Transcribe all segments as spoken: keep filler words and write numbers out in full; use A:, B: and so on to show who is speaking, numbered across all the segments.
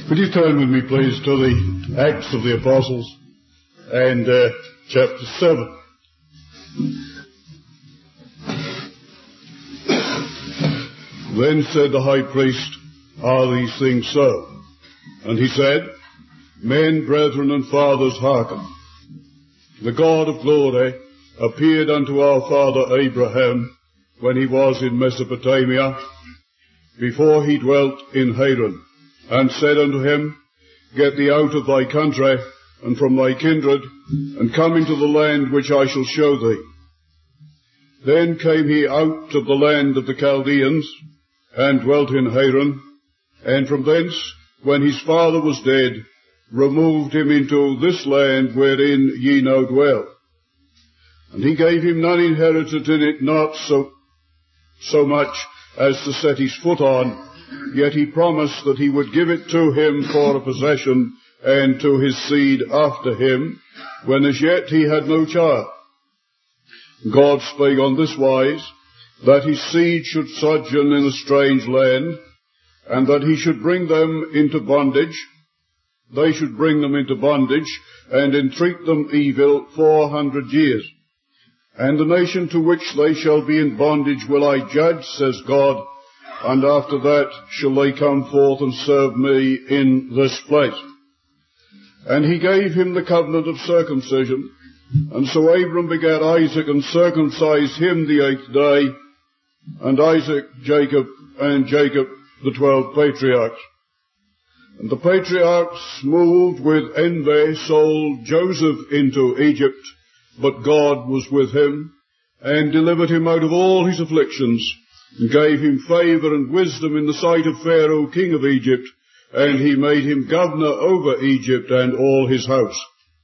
A: Could you turn with me, please, to the Acts of the Apostles and uh, chapter seven. Then said the high priest, Are these things so? And he said, Men, brethren, and fathers, hearken. The God of glory appeared unto our father Abraham when he was in Mesopotamia, before he dwelt in Haran, and said unto him, Get thee out of thy country and from thy kindred, and come into the land which I shall show thee. Then came he out of the land of the Chaldeans, and dwelt in Haran, and from thence, when his father was dead, removed him into this land wherein ye now dwell. And he gave him none inheritance in it, not so, so much as to set his foot on, yet he promised that he would give it to him for a possession, and to his seed after him, when as yet he had no child. God spake on this wise, that his seed should sojourn in a strange land, and that he should bring them into bondage. They should bring them into bondage, and entreat them evil four hundred years. And the nation to which they shall be in bondage will I judge, says God, and after that shall they come forth and serve me in this place. And he gave him the covenant of circumcision. And so Abram begat Isaac, and circumcised him the eighth day, and Isaac Jacob, and Jacob the twelve patriarchs. And the patriarchs, moved with envy, sold Joseph into Egypt, but God was with him, and delivered him out of all his afflictions, and gave him favour and wisdom in the sight of Pharaoh, king of Egypt, and he made him governor over Egypt and all his house.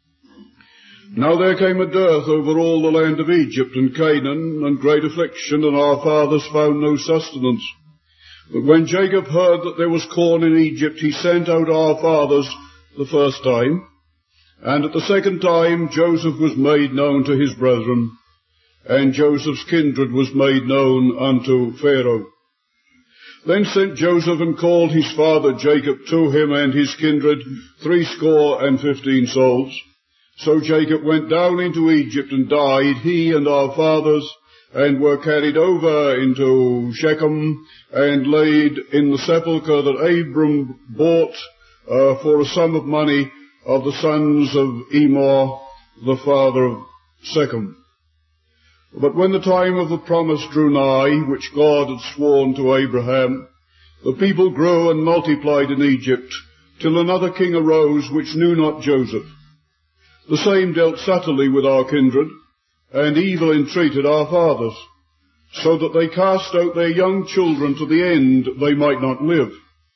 A: Now there came a dearth over all the land of Egypt and Canaan, and great affliction, and our fathers found no sustenance. But when Jacob heard that there was corn in Egypt, he sent out our fathers the first time, and at the second time Joseph was made known to his brethren, and Joseph's kindred was made known unto Pharaoh. Then sent Joseph and called his father Jacob to him and his kindred, threescore and fifteen souls. So Jacob went down into Egypt and died, he and our fathers, and were carried over into Shechem, and laid in the sepulchre that Abram bought uh, for a sum of money of the sons of Emor, the father of Shechem. But when the time of the promise drew nigh, which God had sworn to Abraham, the people grew and multiplied in Egypt, till another king arose which knew not Joseph. The same dealt subtly with our kindred, and evil entreated our fathers, so that they cast out their young children to the end they might not live.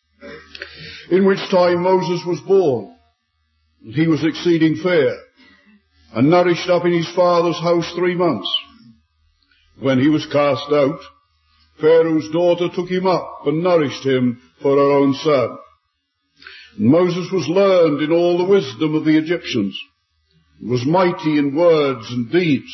A: In which time Moses was born. He was exceeding fair, and nourished up in his father's house three months. When he was cast out, Pharaoh's daughter took him up and nourished him for her own son. And Moses was learned in all the wisdom of the Egyptians, was mighty in words and deeds.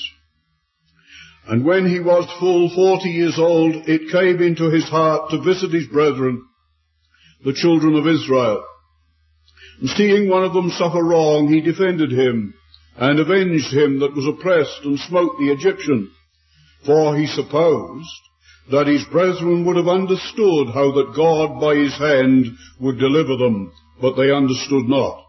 A: And when he was full forty years old, it came into his heart to visit his brethren, the children of Israel. And seeing one of them suffer wrong, he defended him, and avenged him that was oppressed, and smote the Egyptian. For he supposed that his brethren would have understood how that God by his hand would deliver them, but they understood not.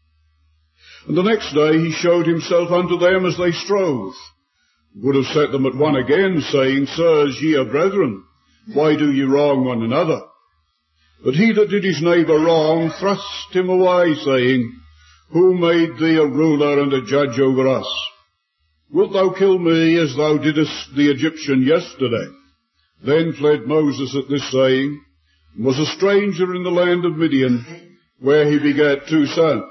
A: And the next day he showed himself unto them as they strove, would have set them at one again, saying, Sirs, ye are brethren, why do ye wrong one another? But he that did his neighbour wrong thrust him away, saying, Who made thee a ruler and a judge over us? Wilt thou kill me as thou didst the Egyptian yesterday? Then fled Moses at this saying, and was a stranger in the land of Midian, where he begat two sons.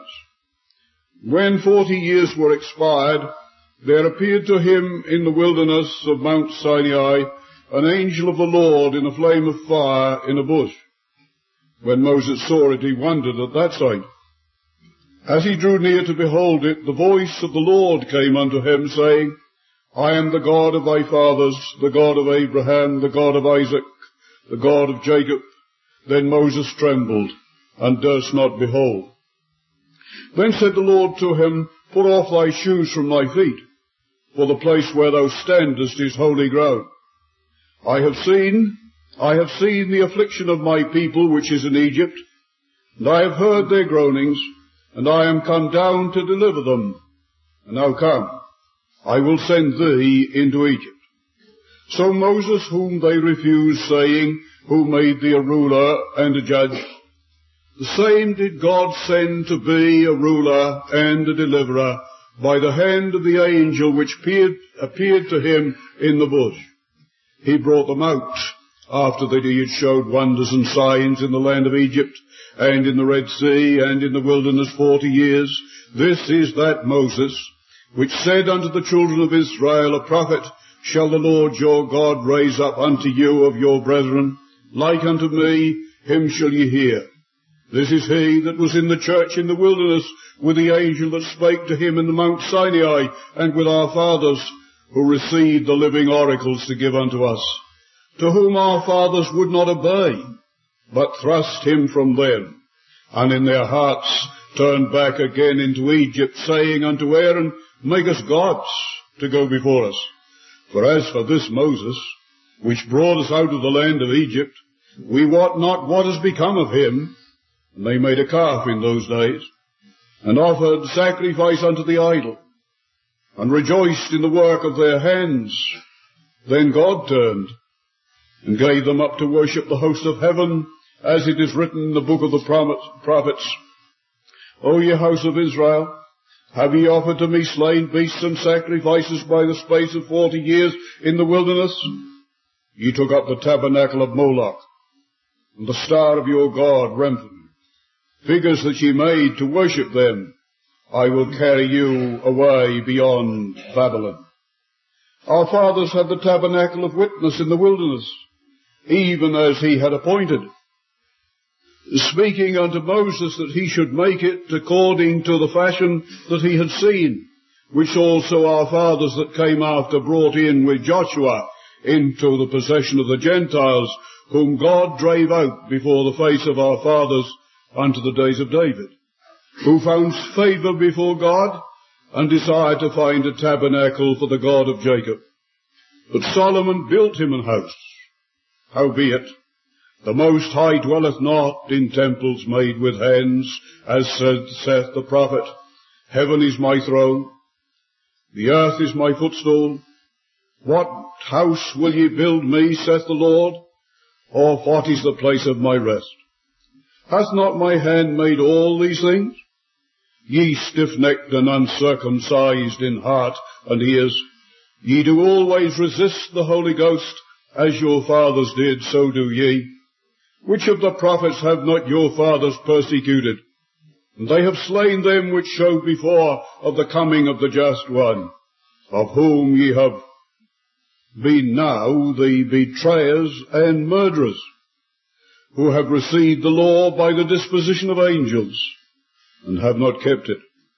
A: When forty years were expired, there appeared to him in the wilderness of Mount Sinai an angel of the Lord in a flame of fire in a bush. When Moses saw it, he wondered at that sight. As he drew near to behold it, the voice of the Lord came unto him, saying, I am the God of thy fathers, the God of Abraham, the God of Isaac, the God of Jacob. Then Moses trembled, and durst not behold. Then said the Lord to him, Put off thy shoes from thy feet, for the place where thou standest is holy ground. I have seen, I have seen the affliction of my people which is in Egypt, and I have heard their groanings, and I am come down to deliver them. And now come, I will send thee into Egypt. So Moses, whom they refused, saying, Who made thee a ruler and a judge? The same did God send to be a ruler and a deliverer by the hand of the angel which appeared, appeared to him in the bush. He brought them out after that he had showed wonders and signs in the land of Egypt and in the Red Sea and in the wilderness forty years. This is that Moses which said unto the children of Israel, A prophet shall the Lord your God raise up unto you of your brethren, like unto me, him shall ye hear. This is he that was in the church in the wilderness with the angel that spake to him in the Mount Sinai, and with our fathers, who received the living oracles to give unto us, to whom our fathers would not obey, but thrust him from them, and in their hearts turned back again into Egypt, saying unto Aaron, Make us gods to go before us. For as for this Moses, which brought us out of the land of Egypt, we wot not what has become of him. And they made a calf in those days, and offered sacrifice unto the idol, and rejoiced in the work of their hands. Then God turned, and gave them up to worship the host of heaven, as it is written in the book of the prophets. O ye house of Israel, have ye offered to me slain beasts and sacrifices by the space of forty years in the wilderness? Ye took up the tabernacle of Moloch, and the star of your god Remphan, figures that ye made to worship them. I will carry you away beyond Babylon. Our fathers had the tabernacle of witness in the wilderness, even as he had appointed, speaking unto Moses that he should make it according to the fashion that he had seen, which also our fathers that came after brought in with Joshua into the possession of the Gentiles, whom God drave out before the face of our fathers unto the days of David, who found favour before God, and desired to find a tabernacle for the God of Jacob. But Solomon built him an house. Howbeit, the Most High dwelleth not in temples made with hands, as saith the prophet, Heaven is my throne, the earth is my footstool. What house will ye build me, saith the Lord? Or what is the place of my rest? Hath not my hand made all these things? Ye stiff-necked and uncircumcised in heart and ears, ye do always resist the Holy Ghost, as your fathers did, so do ye. Which of the prophets have not your fathers persecuted? And they have slain them which showed before of the coming of the Just One, of whom ye have been now the betrayers and murderers, who have received the law by the disposition of angels, and have not kept it.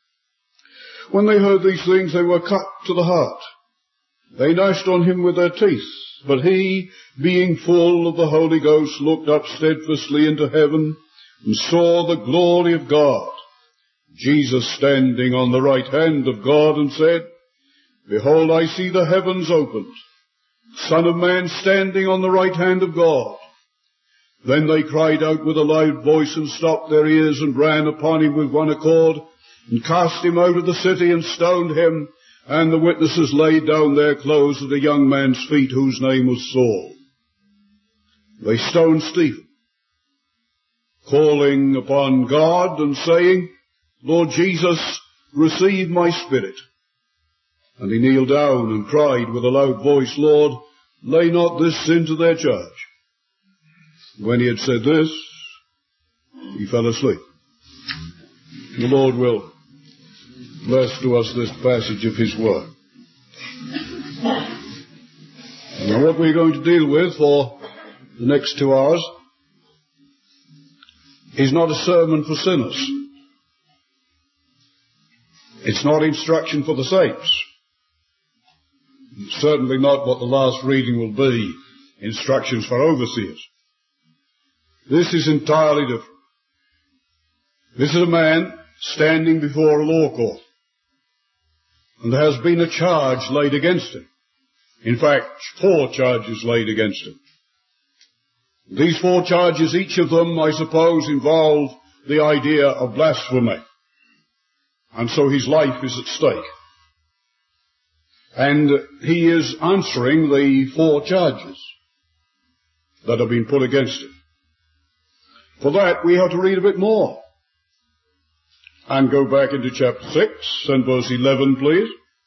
A: When they heard these things, they were cut to the heart. They gnashed on him with their teeth. But he, being full of the Holy Ghost, looked up steadfastly into heaven, and saw the glory of God, Jesus standing on the right hand of God, and said, Behold, I see the heavens opened, Son of Man standing on the right hand of God. Then they cried out with a loud voice, and stopped their ears, and ran upon him with one accord, and cast him out of the city, and stoned him. And the witnesses laid down their clothes at a young man's feet, whose name was Saul. They stoned Stephen, calling upon God, and saying, Lord Jesus, receive my spirit. And he kneeled down, and cried with a loud voice, Lord, lay not this sin to their charge. When he had said this, he fell asleep. The Lord will bless to us this passage of his word. Now what we're going to deal with for the next two hours is not a sermon for sinners. It's not instruction for the saints. It's certainly not what the last reading will be, instructions for overseers. This is entirely different. This is a man standing before a law court, and there has been a charge laid against him. In fact, four charges laid against him. These four charges, each of them, I suppose, involve the idea of blasphemy. And so his life is at stake. And he is answering the four charges that have been put against him. For that, we have to read a bit more. And go back into chapter six and verse eleven, please.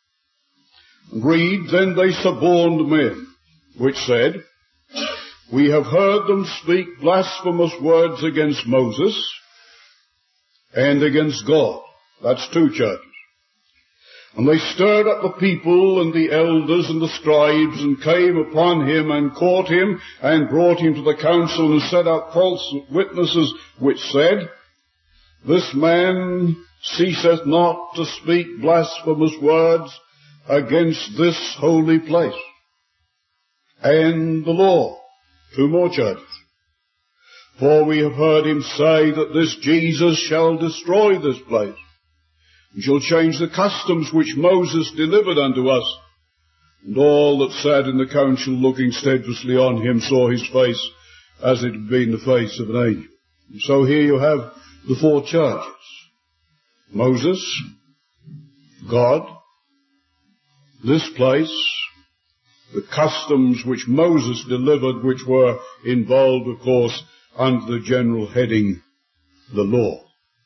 A: Read, then they suborned men, which said, we have heard them speak blasphemous words against Moses and against God. That's two charges. And they stirred up the people and the elders and the scribes and came upon him and caught him and brought him to the council and set up false witnesses which said, this man ceaseth not to speak blasphemous words against this holy place and the law. Two more charges. For we have heard him say that this Jesus shall destroy this place, and shall change the customs which Moses delivered unto us. And all that sat in the council, looking steadfastly on him, saw his face as it had been the face of an angel. And so here you have the four charges. Moses, God, this place, the customs which Moses delivered, which were involved, of course, under the general heading, the law.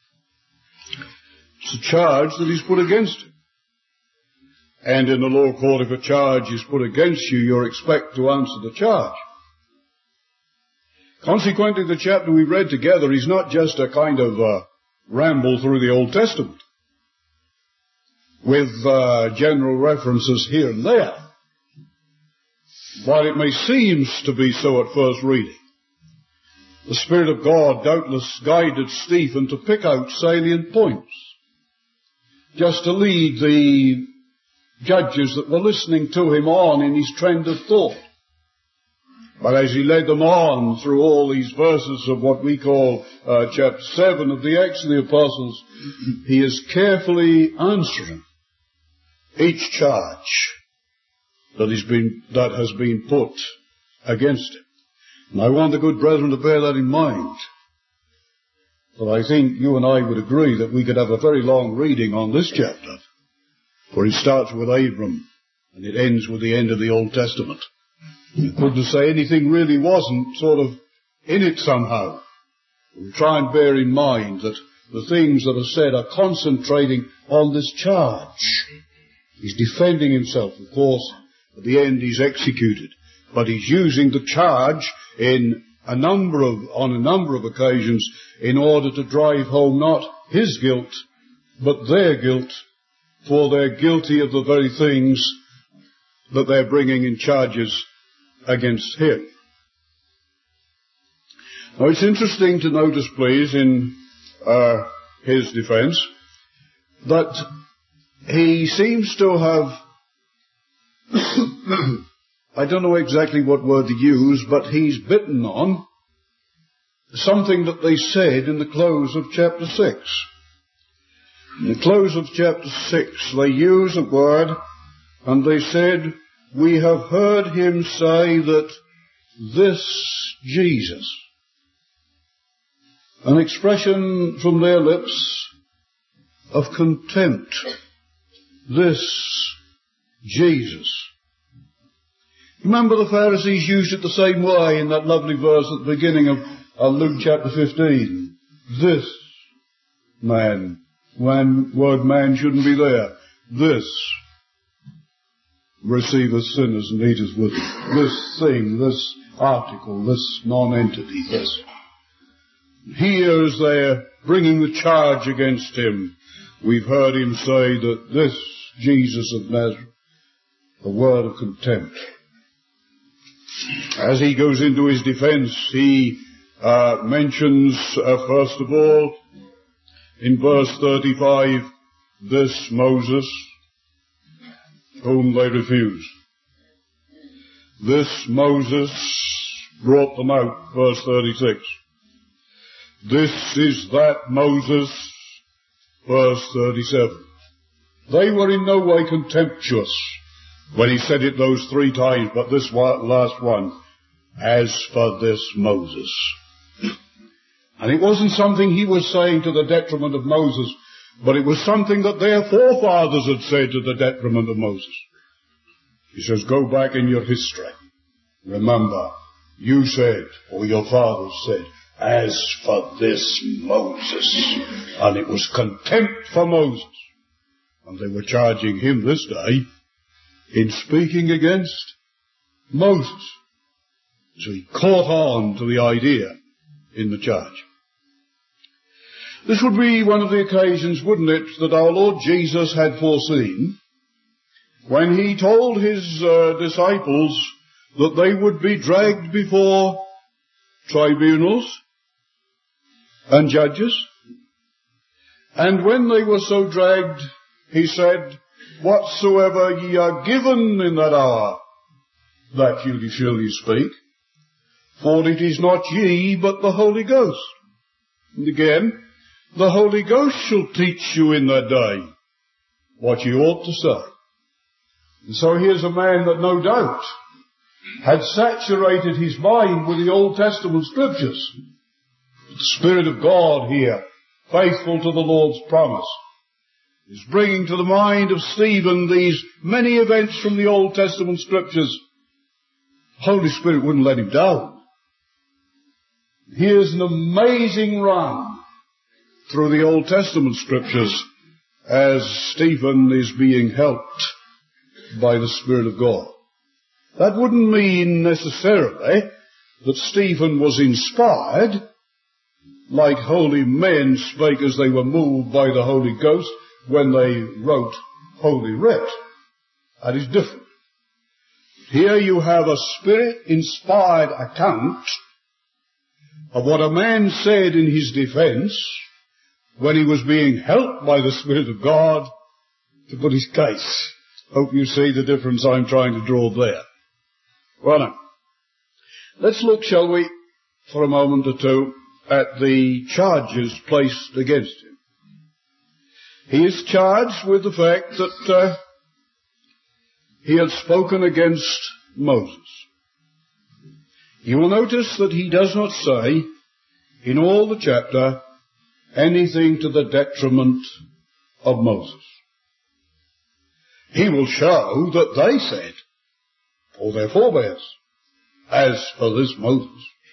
A: It's a charge that is put against him. And in the law court, if a charge is put against you, you're expected to answer the charge. Consequently, the chapter we read together is not just a kind of uh, ramble through the Old Testament with uh, general references here and there. While it may seem to be so at first reading, the Spirit of God doubtless guided Stephen to pick out salient points, just to lead the judges that were listening to him on in his trend of thought. But as he led them on through all these verses of what we call uh, chapter seven of the Acts of the Apostles, he is carefully answering each charge that has been, that has been put against him. And I want the good brethren to bear that in mind. But I think you and I would agree that we could have a very long reading on this chapter, for it starts with Abram and it ends with the end of the Old Testament. You couldn't say anything really wasn't sort of in it somehow. We try and bear in mind that the things that are said are concentrating on this charge. He's defending himself, of course. At the end he's executed. But he's using the charge in a number of, on a number of occasions in order to drive home not his guilt, but their guilt, for they're guilty of the very things that they're bringing in charges against him. Now it's interesting to notice, please, in uh, his defense, that he seems to have I don't know exactly what word to use, but he's bitten on something that they said in the close of chapter six. In the close of chapter six, they use a word, and they said, we have heard him say that this Jesus. An expression from their lips of contempt. This Jesus. Remember the Pharisees used it the same way in that lovely verse at the beginning of uh, Luke chapter fifteen. This man, when word man shouldn't be there. This receiveth sinners and eateth with them. This thing, this article, this non-entity, yes. Here as they're bringing the charge against him, we've heard him say that this Jesus of Nazareth, a word of contempt. As he goes into his defense, he uh, mentions, uh, first of all, in verse thirty-five, this Moses, whom they refused. This Moses brought them out, verse thirty-six. this is that Moses, verse thirty-seven. They were in no way contemptuous when he said it those three times, but this last one, as for this Moses. And it wasn't something he was saying to the detriment of Moses, but it was something that their forefathers had said to the detriment of Moses. He says, go back in your history. Remember, you said, or your fathers said, as for this Moses. And it was contempt for Moses. And they were charging him this day in speaking against Moses. So he caught on to the idea in the charge. This would be one of the occasions, wouldn't it, that our Lord Jesus had foreseen when he told his uh, disciples that they would be dragged before tribunals and judges. And when they were so dragged, he said, whatsoever ye are given in that hour, that ye shall ye speak. For it is not ye, but the Holy Ghost. And again, the Holy Ghost shall teach you in that day what ye ought to say. And so here's a man that no doubt had saturated his mind with the Old Testament scriptures. The Spirit of God here, faithful to the Lord's promise, is bringing to the mind of Stephen these many events from the Old Testament scriptures. The Holy Spirit wouldn't let him down. Here's an amazing run through the Old Testament scriptures as Stephen is being helped by the Spirit of God. That wouldn't mean necessarily that Stephen was inspired, like holy men spake as they were moved by the Holy Ghost when they wrote Holy Writ. That is different. Here you have a Spirit-inspired account of what a man said in his defense when he was being helped by the Spirit of God to put his case. Hope you see the difference I'm trying to draw there. Well now, let's look, shall we, for a moment or two, at the charges placed against him. He is charged with the fact that uh, he had spoken against Moses. You will notice that he does not say, in all the chapter, anything to the detriment of Moses. He will show that they said, or their forebears, as for this Moses.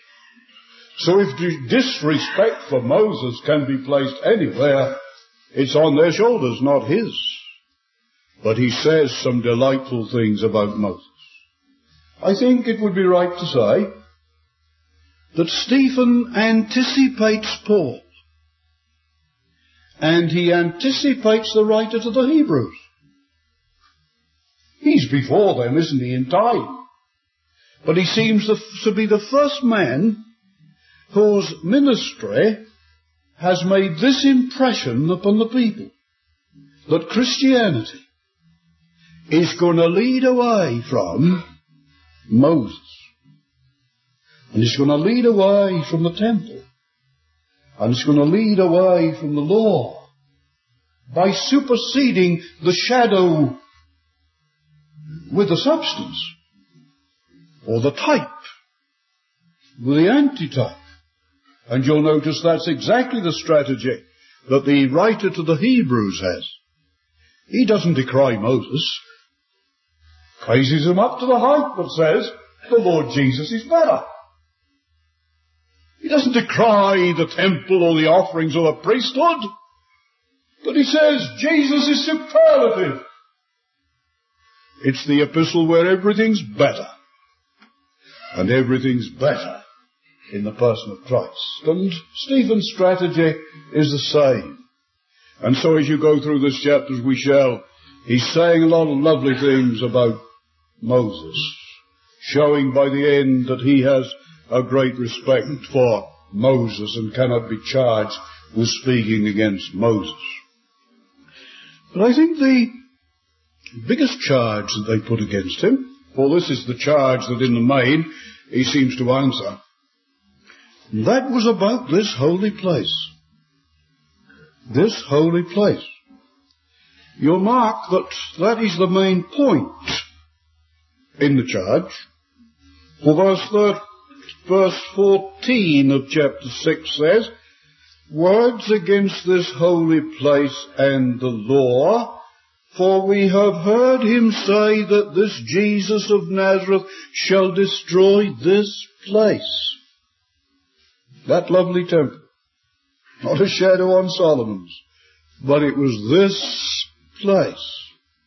A: So if disrespect for Moses can be placed anywhere, it's on their shoulders, not his. But he says some delightful things about Moses. I think it would be right to say that Stephen anticipates Paul. And he anticipates the writer to the Hebrews. He's before them, isn't he, in time? But he seems to be the first man whose ministry has made this impression upon the people, that Christianity is going to lead away from Moses. And it's going to lead away from the temple. And it's going to lead away from the law by superseding the shadow with the substance, or the type with the antitype. And you'll notice that's exactly the strategy that the writer to the Hebrews has. He doesn't decry Moses, praises him up to the height, but says the Lord Jesus is better. He doesn't decry the temple or the offerings or the priesthood, but he says Jesus is superlative. It's the epistle where everything's better. And everything's better in the person of Christ. And Stephen's strategy is the same. And so as you go through this chapter, as we shall, he's saying a lot of lovely things about Moses, showing by the end that he has a great respect for Moses and cannot be charged with speaking against Moses. But I think the biggest charge that they put against him, for this is the charge that in the main he seems to answer, And that was about this holy place. This holy place. You'll mark that that is the main point in the charge. For verse, third, verse fourteen of chapter six says, words against this holy place and the law, for we have heard him say that this Jesus of Nazareth shall destroy this place. That lovely temple. Not a shadow on Solomon's, but it was this place.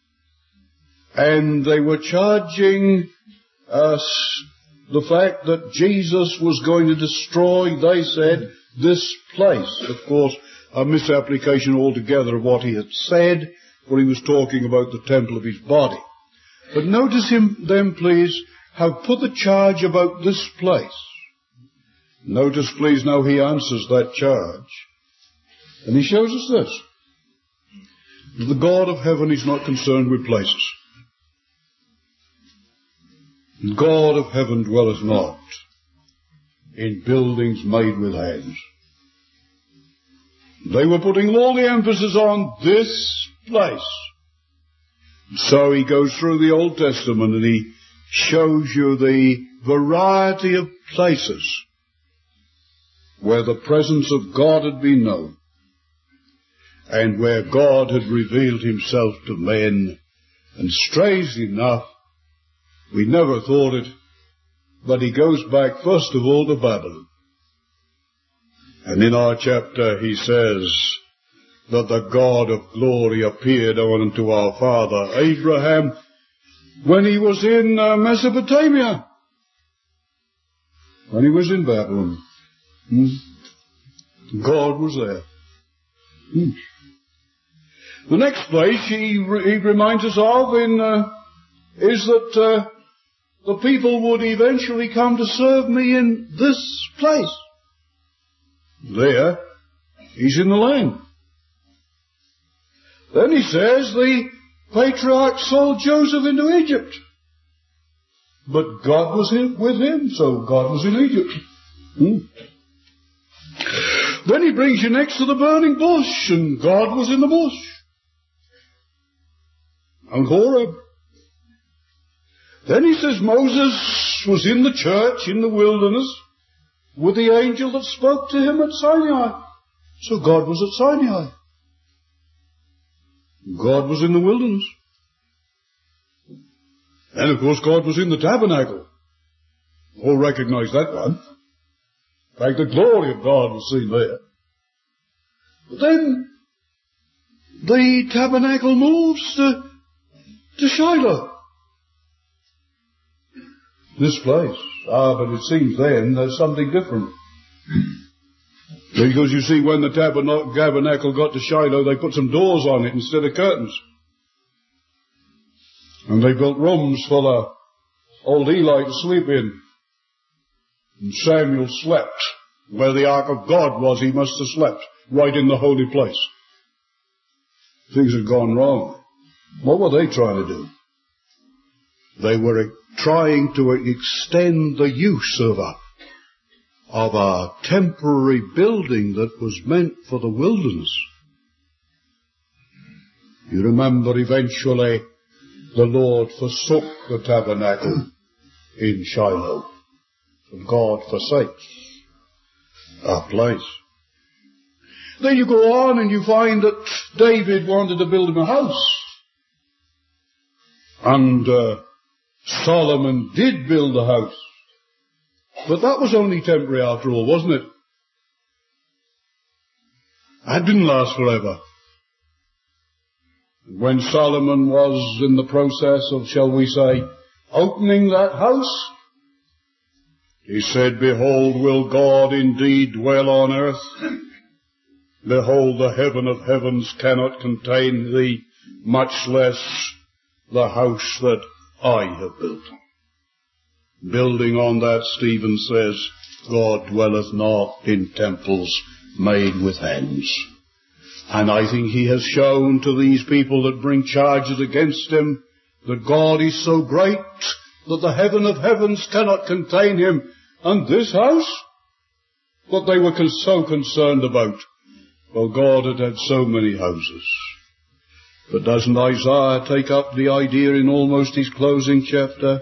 A: And they were charging us the fact that Jesus was going to destroy, they said, this place. Of course, a misapplication altogether of what he had said when he was talking about the temple of his body. But notice him then, please, have put the charge about this place. Notice, please, now he answers that charge. And he shows us this. The God of heaven is not concerned with places. The God of heaven dwelleth not in buildings made with hands. They were putting all the emphasis on this place. So he goes through the Old Testament and he shows you the variety of places where the presence of God had been known and where God had revealed himself to men. And strangely enough, we never thought it, but he goes back first of all to Babylon. And in our chapter he says that the God of glory appeared unto our father Abraham when he was in uh, Mesopotamia, when he was in Babylon. Hmm. God was there. Hmm. The next place he, re- he reminds us of in uh, is that uh, the people would eventually come to serve me in this place. There, he's in the land. Then he says the patriarch sold Joseph into Egypt. But God was with him, so God was in Egypt. Hmm. Then he brings you next to the burning bush, and God was in the bush. And Horeb. Then he says Moses was in the church, in the wilderness, with the angel that spoke to him at Sinai. So God was at Sinai. God was in the wilderness. And of course God was in the tabernacle. All recognize that one. In fact, the glory of God was seen there. But then the tabernacle moves to, to Shiloh. This place. Ah, but it seems then there's something different. Because you see, when the tabernacle got to Shiloh, they put some doors on it instead of curtains. And they built rooms for the old Eli to sleep in. And Samuel slept. Where the ark of God was, he must have slept. Right in the holy place. Things had gone wrong. What were they trying to do? They were trying to extend the use of a, of a temporary building that was meant for the wilderness. You remember eventually the Lord forsook the tabernacle in Shiloh. And God forsakes our place. Then you go on and you find that David wanted to build him a house. And uh, Solomon did build a house. But that was only temporary after all, wasn't it? That didn't last forever. When Solomon was in the process of, shall we say, opening that house, he said, behold, will God indeed dwell on earth? Behold, the heaven of heavens cannot contain thee, much less the house that I have built. Building on that, Stephen says, God dwelleth not in temples made with hands. And I think he has shown to these people that bring charges against him that God is so great that the heaven of heavens cannot contain him. And this house, what they were con- so concerned about. Well, God had had so many houses. But doesn't Isaiah take up the idea in almost his closing chapter?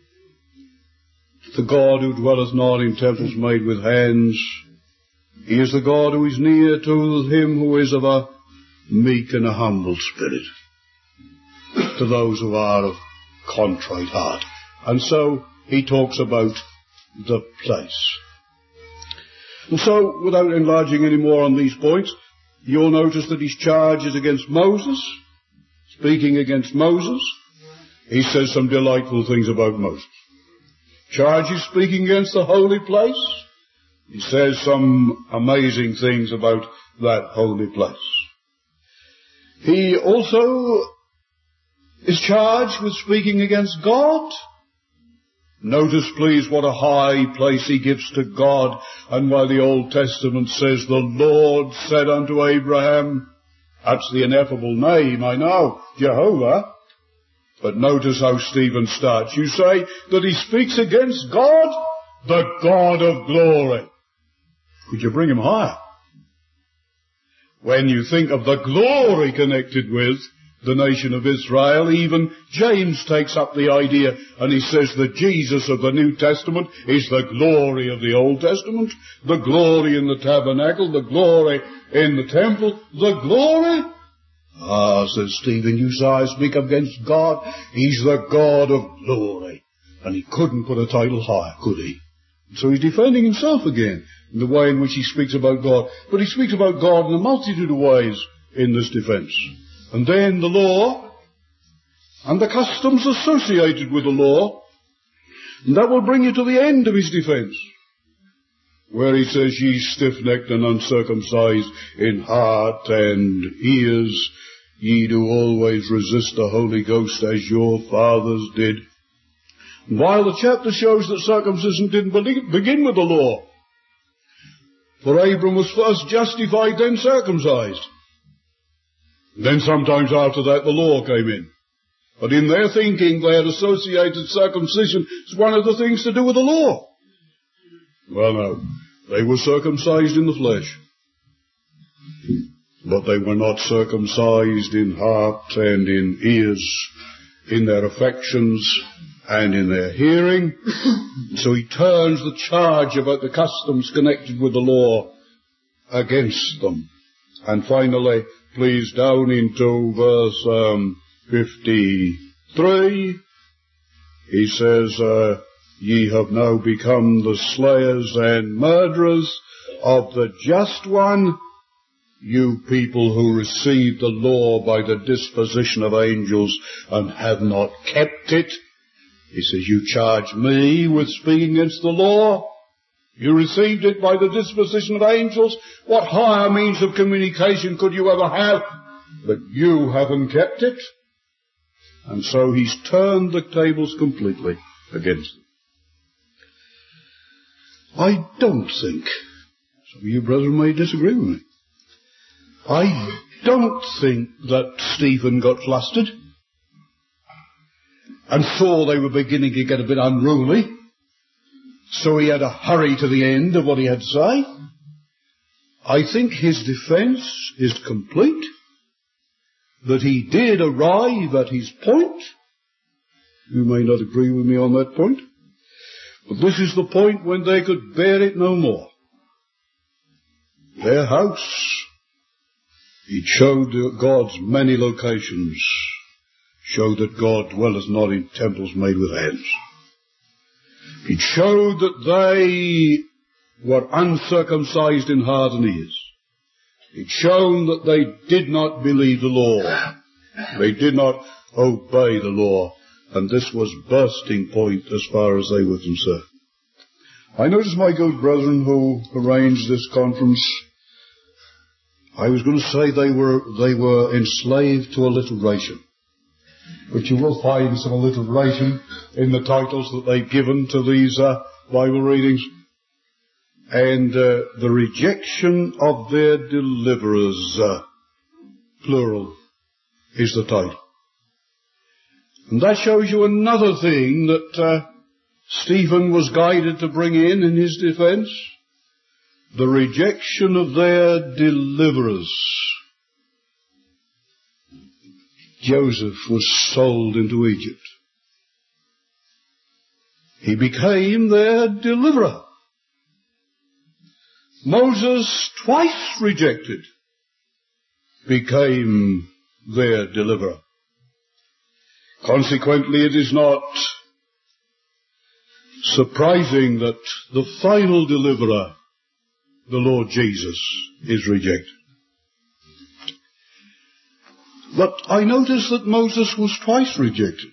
A: The God who dwelleth not in temples made with hands. He is the God who is near to him who is of a meek and a humble spirit, to those who are of contrite heart. And so he talks about the place. And so, without enlarging any more on these points, you'll notice that his charge is against Moses. Speaking against Moses, he says some delightful things about Moses. Charge is speaking against the holy place. He says some amazing things about that holy place. He also is charged with speaking against God. Notice, please, what a high place he gives to God. And while the Old Testament says, the Lord said unto Abraham, that's the ineffable name, I know, Jehovah. But notice how Stephen starts. You say that he speaks against God, the God of glory. Could you bring him higher? When you think of the glory connected with the nation of Israel, even James takes up the idea and he says the Jesus of the New Testament is the glory of the Old Testament, the glory in the tabernacle, the glory in the temple, the glory. Ah, says Stephen, you say I speak against God. He's the God of glory. And he couldn't put a title higher, could he? So he's defending himself again in the way in which he speaks about God. But he speaks about God in a multitude of ways in this defense. And then the law and the customs associated with the law. And that will bring you to the end of his defense, where he says, ye stiff-necked and uncircumcised in heart and ears, ye do always resist the Holy Ghost as your fathers did. And while the chapter shows that circumcision didn't begin with the law, for Abram was first justified, then circumcised. Then sometimes after that the law came in. But in their thinking they had associated circumcision as one of the things to do with the law. Well, no. They were circumcised in the flesh. But they were not circumcised in heart and in ears, in their affections and in their hearing. So he turns the charge about the customs connected with the law against them. And finally, please, down into verse um, fifty-three, he says, uh, ye have now become the slayers and murderers of the just one, you people who received the law by the disposition of angels and have not kept it. He says, you charge me with speaking against the law. You received it by the disposition of angels. What higher means of communication could you ever have? But you haven't kept it. And so he's turned the tables completely against them. I don't think, some of you brethren may disagree with me, I don't think that Stephen got flustered and saw they were beginning to get a bit unruly, so he had to hurry to the end of what he had to say. I think his defense is complete, that he did arrive at his point. You may not agree with me on that point, but this is the point when they could bear it no more. Their house, it showed God's many locations, showed that God dwelleth not in temples made with hands. It showed that they were uncircumcised in heart and ears. It showed that they did not believe the law. They did not obey the law. And this was bursting point as far as they were concerned. I noticed my good brethren who arranged this conference, I was going to say they were, they were enslaved to alliteration. But you will find some alliteration in the titles that they've given to these uh, Bible readings. And uh, the rejection of their deliverers, uh, plural, is the title. And that shows you another thing that uh, Stephen was guided to bring in in his defense. the rejection of their deliverers. Joseph was sold into Egypt. He became their deliverer. Moses, twice rejected, became their deliverer. Consequently, it is not surprising that the final deliverer, the Lord Jesus, is rejected. But I notice that Moses was twice rejected.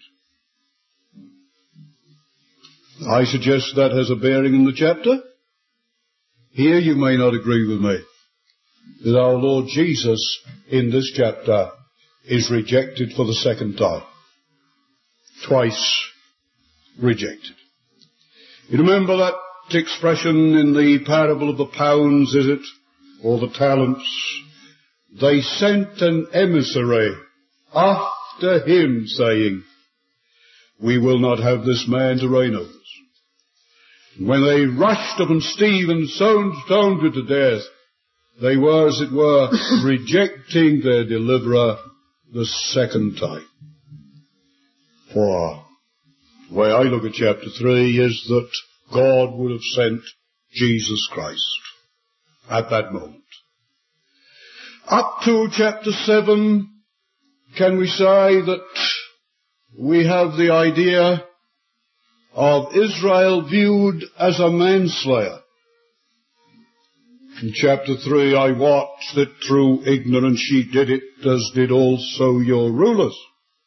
A: I suggest that has a bearing in the chapter. Here you may not agree with me, that our Lord Jesus in this chapter is rejected for the second time. Twice rejected. You remember that expression in the parable of the pounds, is it? Or the talents? They sent an emissary after him, saying, we will not have this man to reign over us. When they rushed upon Stephen, stoned him to death, they were, as it were, rejecting their deliverer the second time. For the way I look at chapter three is that God would have sent Jesus Christ at that moment. Up to chapter seven, can we say that we have the idea of Israel viewed as a manslayer? In chapter three, I watched that through ignorance she did it, as did also your rulers.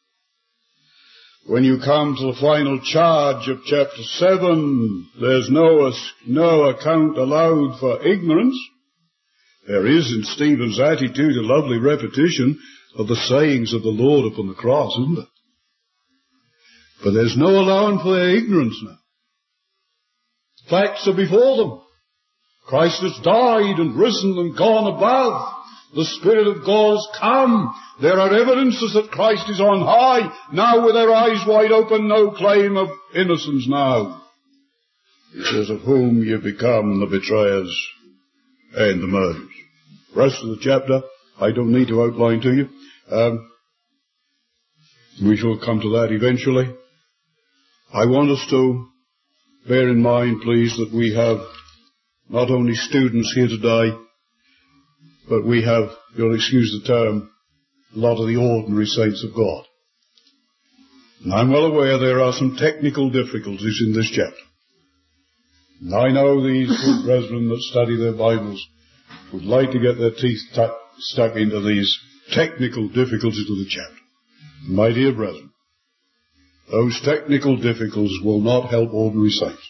A: When you come to the final charge of chapter seven, there's no, no account allowed for ignorance. There is in Stephen's attitude a lovely repetition of the sayings of the Lord upon the cross, isn't there? But there's no allowance for their ignorance now. Facts are before them. Christ has died and risen and gone above. The Spirit of God has come. There are evidences that Christ is on high. Now with their eyes wide open, no claim of innocence now. He says, of whom you become the betrayers and the murderers. The rest of the chapter, I don't need to outline to you. Um, we shall come to that eventually. I want us to bear in mind, please, that we have not only students here today, but we have, you'll excuse the term, a lot of the ordinary saints of God. And I'm well aware there are some technical difficulties in this chapter. And I know these good brethren that study their Bibles would like to get their teeth tuck, stuck into these technical difficulties of the chapter. My dear brethren, those technical difficulties will not help ordinary saints.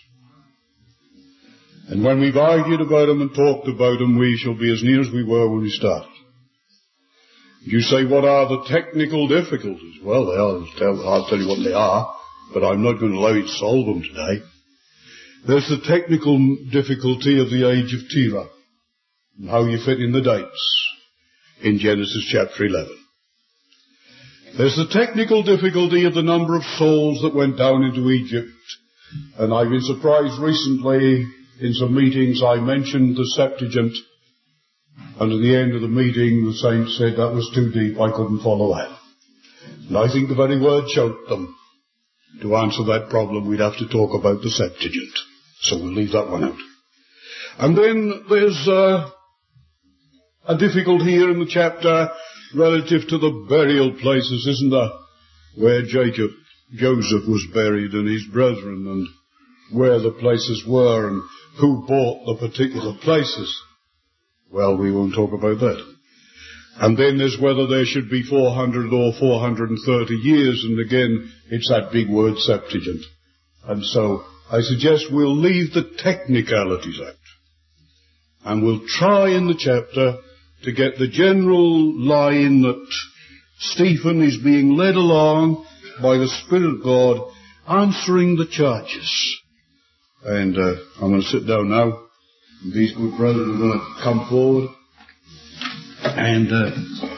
A: And when we've argued about them and talked about them, we shall be as near as we were when we started. You say, what are the technical difficulties? Well, they are, I'll tell, I'll tell you what they are, but I'm not going to allow you to solve them today. There's the technical difficulty of the age of Terah, and how you fit in the dates in Genesis chapter eleven. There's the technical difficulty of the number of souls that went down into Egypt, and I've been surprised recently in some meetings I mentioned the Septuagint, and at the end of the meeting the saints said that was too deep, I couldn't follow that. And I think the very word choked them. To answer that problem we'd have to talk about the Septuagint. So we'll leave that one out. And then there's uh, a difficulty here in the chapter relative to the burial places, isn't there? Where Jacob, Joseph was buried and his brethren, and where the places were and who bought the particular places. Well, we won't talk about that. And then there's whether there should be four hundred or four hundred thirty years, and again, it's that big word Septuagint. And so, I suggest we'll leave the technicalities out. And we'll try in the chapter to get the general line that Stephen is being led along by the Spirit of God, answering the charges. And uh, I'm going to sit down now. These good brethren are going to come forward. And uh,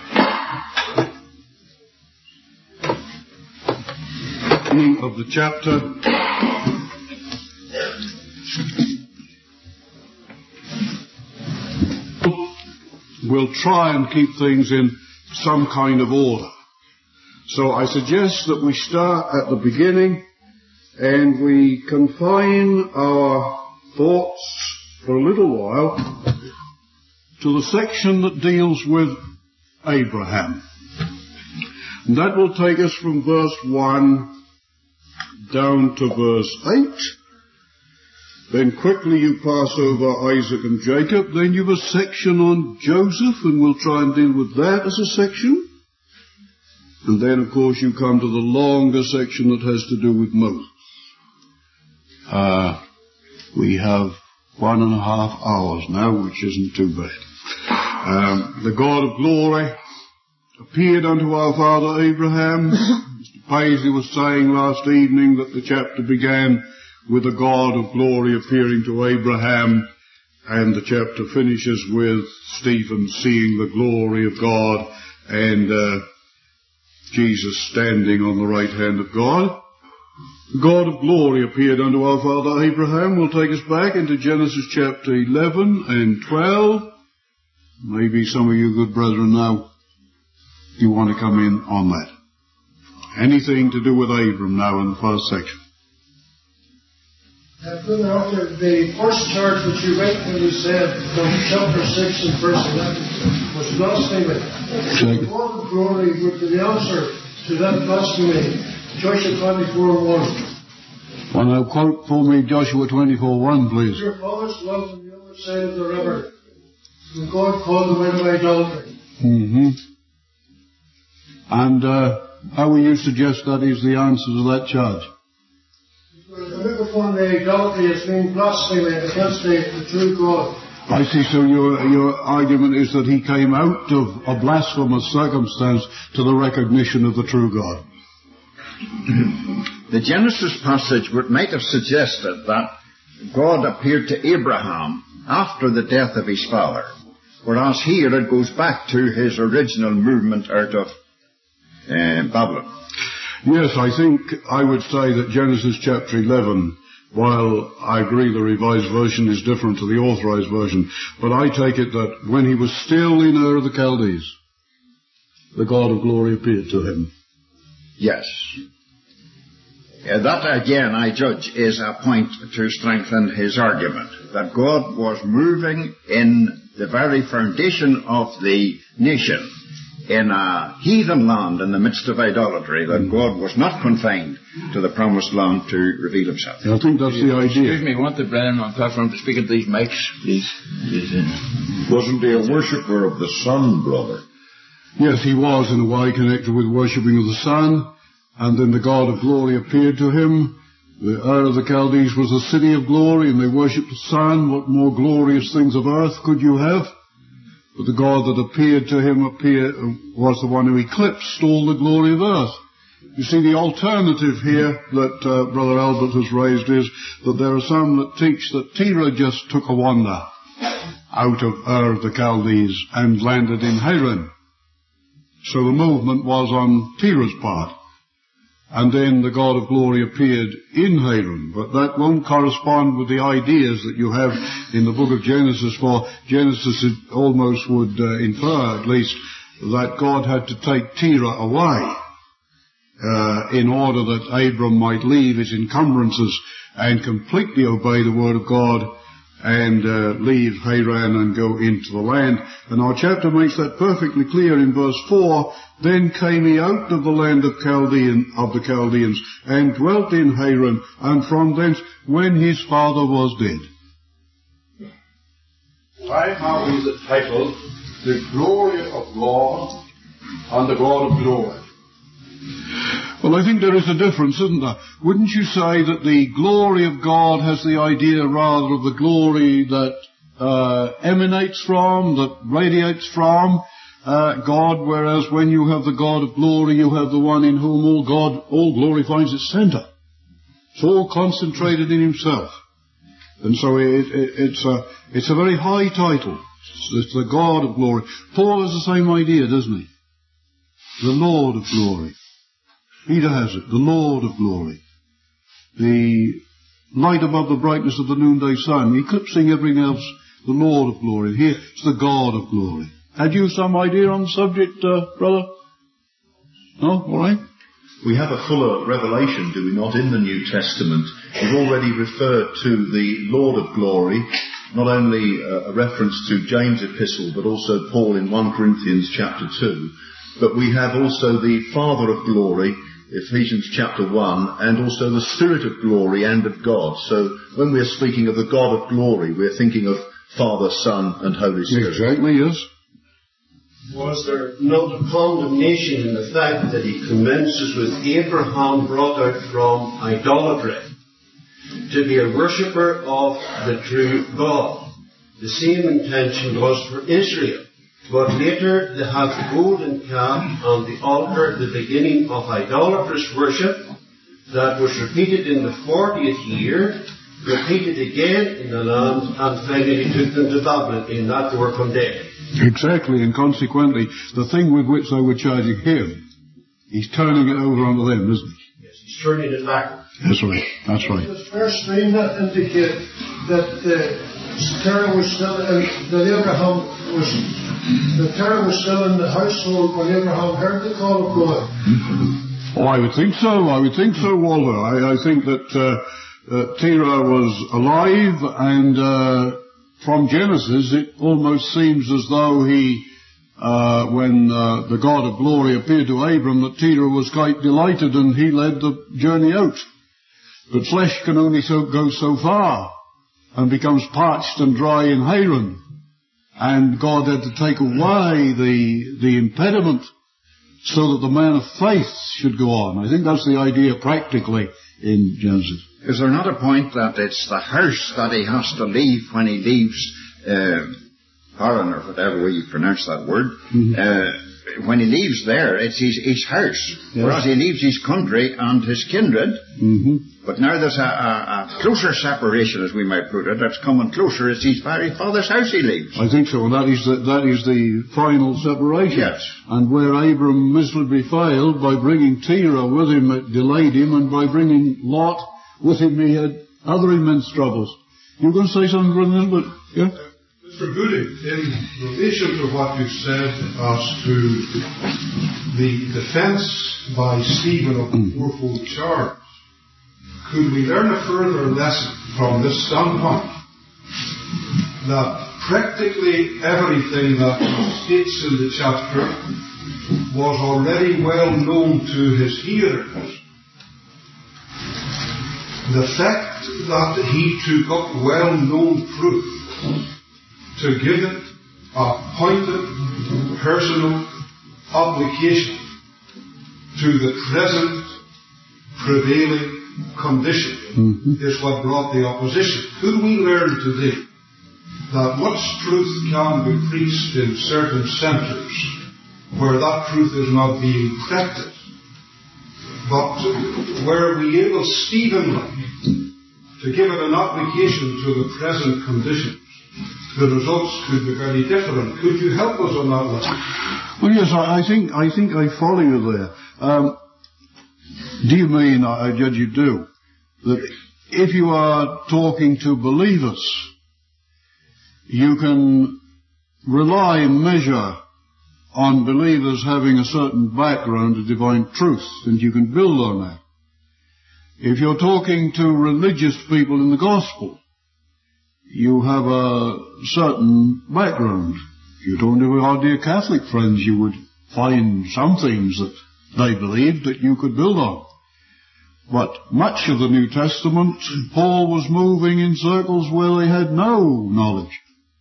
A: of the chapter. we'll try and keep things in some kind of order. So I suggest that we start at the beginning and we confine our thoughts for a little while to the section that deals with Abraham. And that will take us from verse one down to verse eight. Then quickly you pass over Isaac and Jacob. Then you have a section on Joseph, and we'll try and deal with that as a section. And then, of course, you come to the longer section that has to do with Moses. Uh, we have one and a half hours now, which isn't too bad. Um, the God of glory appeared unto our father Abraham. Mister Paisley was saying last evening that the chapter began with the God of glory appearing to Abraham, and the chapter finishes with Stephen seeing the glory of God and uh, Jesus standing on the right hand of God. The God of glory appeared unto our father Abraham. Will take us back into Genesis chapter eleven and twelve. Maybe some of you good brethren now, you want to come in on that. Anything to do with Abram now in the first section.
B: Uh, Brother Alter, the first charge which you read when you said from chapter six and verse eleven was blasphemy. The God of glory would be the answer to that blasphemy. Joshua twenty-four one.
A: Well, now quote for me Joshua twenty-four one, please.
B: Your fathers dwelt on the other side of the river, and God called them out of idolatry.
A: Mm-hmm. And uh, how will you suggest that is the answer to that charge?
B: To look upon the idolatry as being blasphemy against the, the true God.
A: I see, so your, your argument is that he came out of a blasphemous circumstance to the recognition of the true God.
C: The Genesis passage would, might have suggested that God appeared to Abraham after the death of his father, whereas here it goes back to his original movement out of uh, Babylon.
A: Yes, I think I would say that Genesis chapter eleven, while I agree the Revised Version is different to the Authorized Version, but I take it that when he was still in Ur of the Chaldees, the God of glory appeared to him.
C: Yes. Yeah, that again, I judge, is a point to strengthen his argument, that God was moving in the very foundation of the nation, in a heathen land in the midst of idolatry, that God was not confined to the promised land to reveal himself.
A: I think that's the idea.
D: Excuse me, I want the brethren on platform to speak at these mics, please. please uh.
E: Wasn't he a worshipper of the sun, brother?
A: Yes, he was in a way connected with worshipping of the sun, and then the God of glory appeared to him. The Ur of the Chaldees was a city of glory, and they worshipped the sun. What more glorious things of earth could you have? But the God that appeared to him appeared, was the one who eclipsed all the glory of earth. You see, the alternative here that uh, Brother Albert has raised is that there are some that teach that Terah just took a wander out of Ur of the Chaldees and landed in Haran. So the movement was on Terah's part. And then the God of glory appeared in Haran. But that won't correspond with the ideas that you have in the book of Genesis, for Genesis almost would uh, infer, at least, that God had to take Terah away uh, in order that Abram might leave his encumbrances and completely obey the word of God and uh, leave Haran and go into the land. And our chapter makes that perfectly clear in verse four. Then came he out of the land of Chaldean, of the Chaldeans, and dwelt in Haran, and from thence when his father was dead.
E: Why have we the title, The Glory of God and the God of Glory?
A: Well, I think there is a difference, isn't there? Wouldn't you say that the glory of God has the idea rather of the glory that uh, emanates from, that radiates from uh, God, whereas when you have the God of glory, you have the one in whom all God, all glory finds its center. It's all concentrated in himself. And so it, it, it's, a, it's a very high title. It's, it's the God of glory. Paul has the same idea, doesn't he? The Lord of glory. Peter has it, the Lord of glory. The light above the brightness of the noonday sun, eclipsing everything else, the Lord of glory. Here it's the God of glory. Had you some idea on the subject, uh, brother? No? All right.
F: We have a fuller revelation, do we not, in the New Testament? We've already referred to the Lord of Glory, not only uh, a reference to James' epistle, but also Paul in First Corinthians chapter two. But we have also the Father of Glory, Ephesians chapter one, and also the Spirit of Glory and of God. So when we're speaking of the God of Glory, we're thinking of Father, Son, and Holy Spirit.
A: Exactly, yes.
G: Was there not a condemnation in the fact that he commences with Abraham brought out from idolatry to be a worshipper of the true God? The same intention was for Israel. But later they have the golden calf on the altar, the beginning of idolatrous worship that was repeated in the fortieth year, repeated again in the land, and finally took them to Babylon. In that they were condemned.
A: Exactly, and consequently, the thing with which they were charging him, he's turning it over onto them, isn't he?
G: Yes, he's turning it back.
A: That's right, that's right.
B: Does verse three not indicate that uh, Terah was still, uh, that Abraham was, that Terah was still in the household when Abraham heard the call of God?
A: Oh, I would think so, I would think so, Walter. I, I think that uh, uh, Terah was alive, and uh, from Genesis, it almost seems as though he, uh, when uh, the God of glory appeared to Abram, that Terah was quite delighted and he led the journey out. But flesh can only so go so far and becomes parched and dry in Haran. And God had to take away the, the impediment so that the man of faith should go on. I think that's the idea practically in Genesis.
C: Is there not a point that it's the house that he has to leave when he leaves uh, Haran, or whatever way you pronounce that word? Mm-hmm. Uh, when he leaves there, it's his, his house. Yes. Whereas he leaves his country and his kindred. Mm-hmm. But now there's a, a, a closer separation, as we might put it, that's coming closer. It's his very father's house he leaves.
A: I think so, and that is the, that is the final separation.
C: Yes.
A: And where Abram miserably failed by bringing Terah with him, it delayed him, and by bringing Lot with him, he had other immense troubles. You were going to say something, Brother Elbert? Yeah?
B: Uh, Mister Goody, in relation to what you said as to the defence by Stephen of the fourfold charge, could we learn a further lesson from this standpoint? That practically everything that states in the chapter was already well known to his hearers. The fact that he took up well-known truth to give it a pointed, personal application to the present prevailing condition mm-hmm. is what brought the opposition. Could we learn today that much truth can be preached in certain centres where that truth is not being practiced? But were we able, Stephen, to give it an application to the present conditions, the results could be very different. Could you help us on that one?
A: Well, yes, I, I think I think I follow you there. Um, do you mean, I, I judge you do, that if you are talking to believers, you can rely and measure on believers having a certain background of divine truth, and you can build on that. If you're talking to religious people in the gospel, you have a certain background. If you're talking to our dear Catholic friends, you would find some things that they believed that you could build on. But much of the New Testament, Paul was moving in circles where they had no knowledge.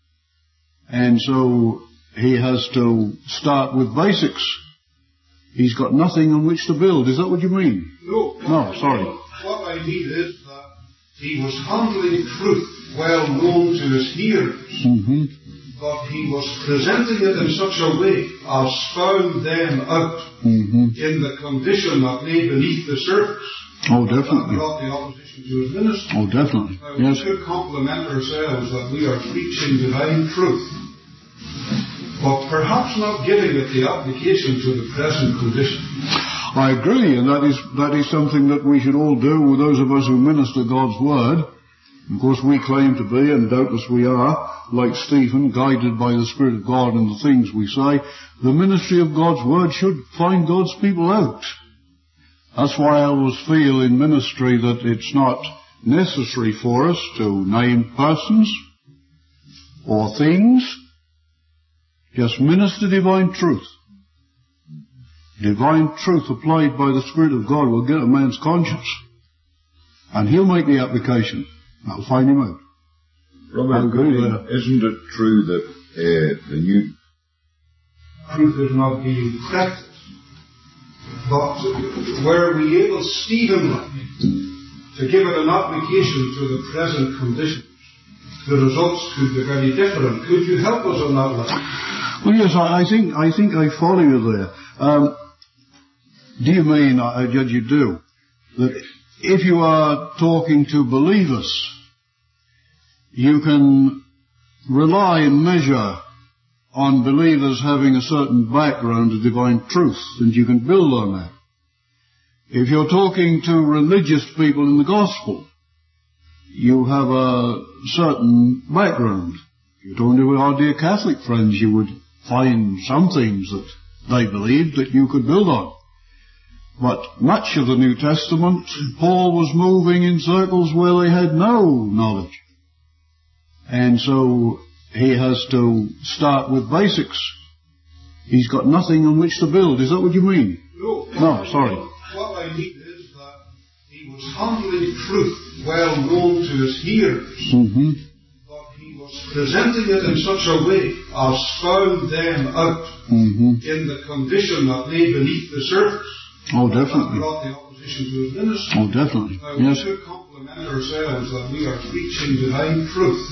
A: And so he has to start with basics. He's got nothing on which to build. Is that what you mean?
B: No.
A: No, sorry.
B: What I mean is that he was handling truth well known to his hearers, mm-hmm. but he was presenting it in such a way as found them out mm-hmm. in the condition that lay beneath the surface.
A: Oh, definitely.
B: That brought the opposition to his ministry.
A: Oh, definitely.
B: Now, we
A: yes.
B: should compliment ourselves that we are preaching divine truth, but perhaps not giving it the application to the present condition.
A: I agree, and that is that is something that we should all do with those of us who minister God's word. Of course, we claim to be, and doubtless we are, like Stephen, guided by the Spirit of God in the things we say. The ministry of God's Word should find God's people out. That's why I always feel in ministry that it's not necessary for us to name persons or things. Just minister divine truth. Divine truth applied by the Spirit of God will get a man's conscience. And he'll make the application. That'll find him out.
C: Robert, Gooding, isn't it true that uh, the new
B: truth is not being practiced? But were we able, Stephen, to give it an application to the present conditions, the results could be very different. Could you help us on that one?
A: Well, yes, I, I think I think I follow you there. Um, do you mean, I judge you do, that if you are talking to believers, you can rely and measure on believers having a certain background of divine truth, and you can build on that. If you're talking to religious people in the gospel, you have a certain background. If you're talking to our dear Catholic friends, you would find some things that they believed that you could build on. But much of the New Testament, Paul was moving in circles where they had no knowledge. And so he has to start with basics. He's got nothing on which to build. Is that what you mean?
B: No.
A: No, sorry.
B: What I mean is that he was handling truth well known to his hearers.
A: Mm-hmm.
B: But he was presenting it in such a way as found them out
A: mm-hmm.
B: in the condition that lay beneath the surface.
A: Oh, definitely.
B: That brought the opposition to his ministry.
A: Oh, definitely.
B: Now,
A: yes.
B: we should compliment ourselves that we are preaching divine truth,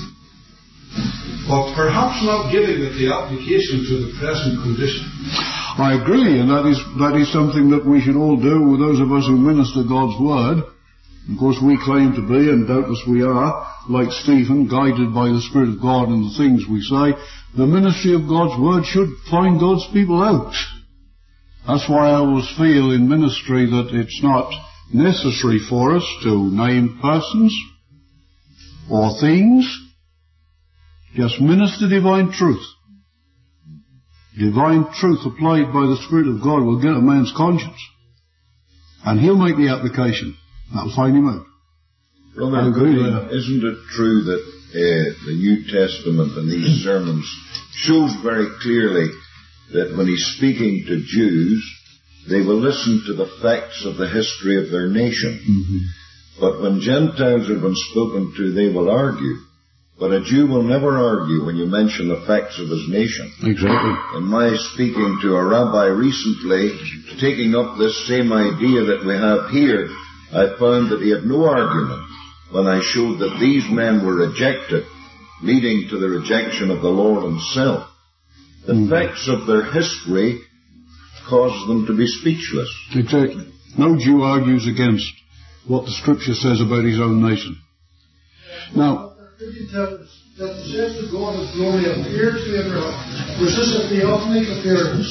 B: but perhaps not giving it the application to the present condition.
A: I agree, and that is that is something that we should all do with those of us who minister God's Word. Of course, we claim to be, and doubtless we are, like Stephen, guided by the Spirit of God in the things we say. The ministry of God's Word should find God's people out. That's why I always feel in ministry that it's not necessary for us to name persons or things. Just minister divine truth. Divine truth applied by the Spirit of God will get a man's conscience. And he'll make the application. That'll find him out.
C: Brother Gooding, isn't it true that uh, the New Testament and these sermons shows very clearly that when he's speaking to Jews, they will listen to the facts of the history of their nation.
A: Mm-hmm.
C: But when Gentiles have been spoken to, they will argue. But a Jew will never argue when you mention the facts of his nation.
A: Exactly.
C: In my speaking to a rabbi recently, taking up this same idea that we have here, I found that he had no argument when I showed that these men were rejected, leading to the rejection of the Lord himself. The mm. facts of their history cause them to be speechless.
A: Exactly. No Jew argues against what the Scripture says about his own nation. Now,
B: could you tell us that the sense of God of glory appeared to Abraham? Was this a theophanic appearance?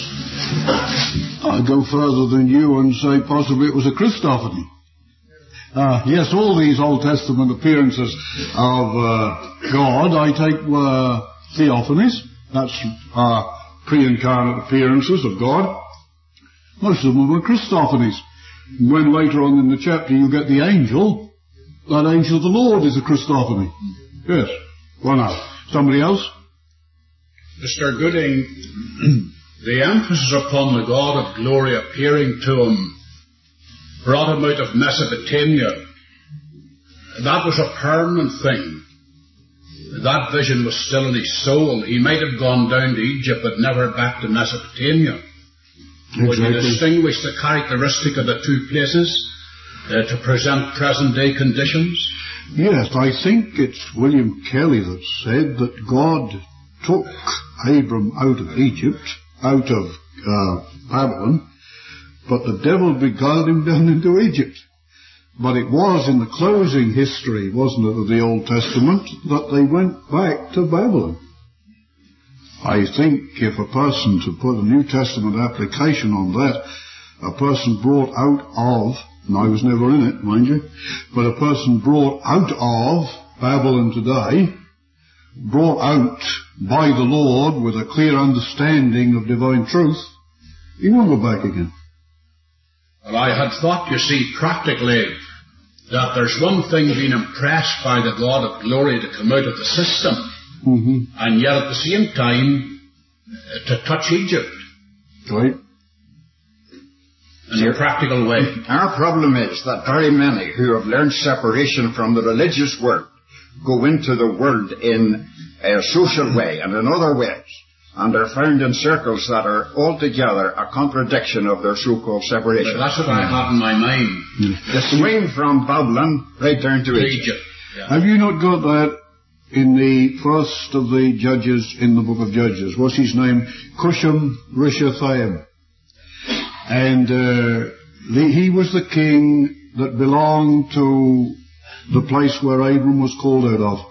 A: I'd go further than you and say possibly it was a Christophany. Uh, yes, all these Old Testament appearances of uh, God, I take uh, theophanies. That's uh, pre-incarnate appearances of God. Most of them were Christophanies. When later on in the chapter you get the angel, that angel of the Lord is a Christophany. Yes. Well now, somebody else?
H: Mister Gooding, the emphasis upon the God of glory appearing to him brought him out of Mesopotamia. That was a permanent thing. That vision was still in his soul. He might have gone down to Egypt, but never back to Mesopotamia.
A: Exactly.
H: Would you distinguish the characteristic of the two places uh, to present present-day conditions?
A: Yes, I think it's William Kelly that said that God took Abram out of Egypt, out of uh, Babylon, but the devil beguiled him down into Egypt. But it was in the closing history, wasn't it, of the Old Testament, that they went back to Babylon. I think if a person, to put a New Testament application on that, a person brought out of, and I was never in it, mind you, but a person brought out of Babylon today, brought out by the Lord with a clear understanding of divine truth, he won't go back again.
H: Well, I had thought, you see, practically, that there's one thing being impressed by the God of glory to come out of the system,
A: mm-hmm.
H: and yet at the same time uh, to touch Egypt.
A: Right.
H: In a practical way.
C: Our problem is that very many who have learned separation from the religious world go into the world in a social way and in other ways, and are found in circles that are altogether a contradiction of their so-called separation.
H: But that's what I have in my mind.
C: The swing from Babylon right down to Egypt. Egypt.
A: Yeah. Have you not got that in the first of the judges in the book of Judges? What's his name? Cusham Rishathaim. And uh, the, he was the king that belonged to the place where Abram was called out of.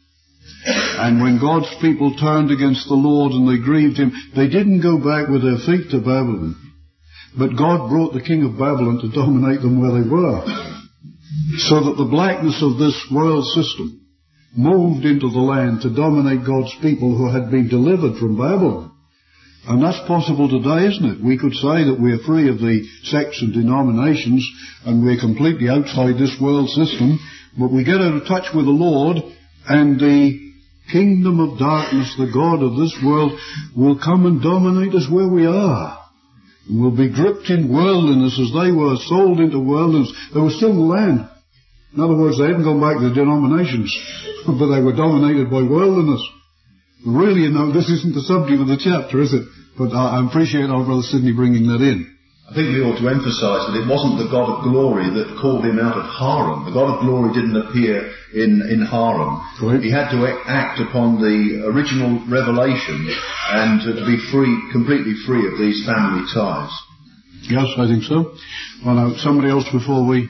A: And when God's people turned against the Lord and they grieved him, they didn't go back with their feet to Babylon. But God brought the king of Babylon to dominate them where they were. So that the blackness of this world system moved into the land to dominate God's people who had been delivered from Babylon. And that's possible today, isn't it? We could say that we're free of the sects and denominations and we're completely outside this world system, but we get out of touch with the Lord, and the kingdom of darkness, the God of this world, will come and dominate us where we are. And we'll be gripped in worldliness as they were, sold into worldliness. They were still in the land. In other words, they hadn't gone back to the denominations, but they were dominated by worldliness. Really, you know, this isn't the subject of the chapter, is it? But I appreciate our brother Sidney bringing that in.
F: I think we ought to emphasise that it wasn't the God of glory that called him out of Haran. The God of glory didn't appear in, in Haran.
A: Right.
F: He had to act upon the original revelation and to be free, completely free of these family ties.
A: Yes, I think so. Well, now, somebody else before we...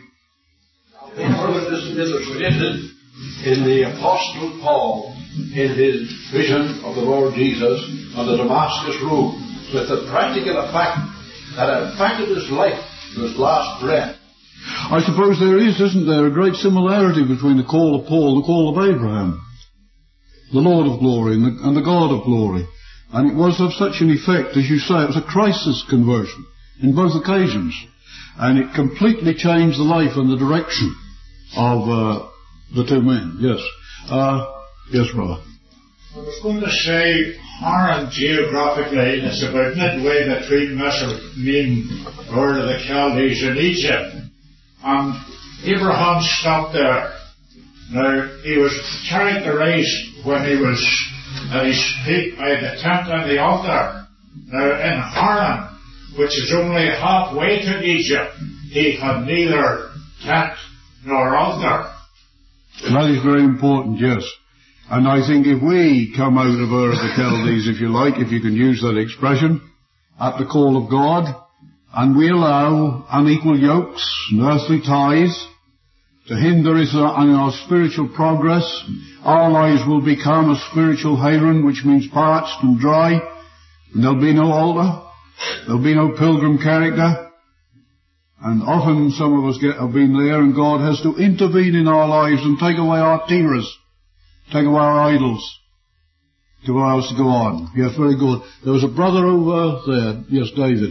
E: This is illustrated in the Apostle Paul in his vision of the Lord Jesus on the Damascus road, with the practical effect that affected his life to his last breath.
A: I suppose there is, isn't there, a great similarity between the call of Paul and the call of Abraham, the Lord of glory and the, and the God of glory. And it was of such an effect, as you say, it was a crisis conversion in both occasions. And it completely changed the life and the direction of uh, the two men. Yes. Uh, yes, brother.
I: I was going to say, Haran geographically is about midway between Mesopotamia, or the Chaldees, and Egypt. And Abraham stopped there. Now, he was characterized when he was at his peak by the tent and the altar. Now, in Haran, which is only halfway to Egypt, he had neither tent nor altar.
A: That is very important, yes. And I think if we come out of Ur of the Chaldees, if you like, if you can use that expression, at the call of God, and we allow unequal yokes and earthly ties to hinder us in our spiritual progress, our lives will become a spiritual Haran, which means parched and dry, and there'll be no altar, there'll be no pilgrim character, and often some of us get, have been there, and God has to intervene in our lives and take away our tiras, take away our idols, to allow us to go on. Yes, very good. There was a brother over there. Yes, David.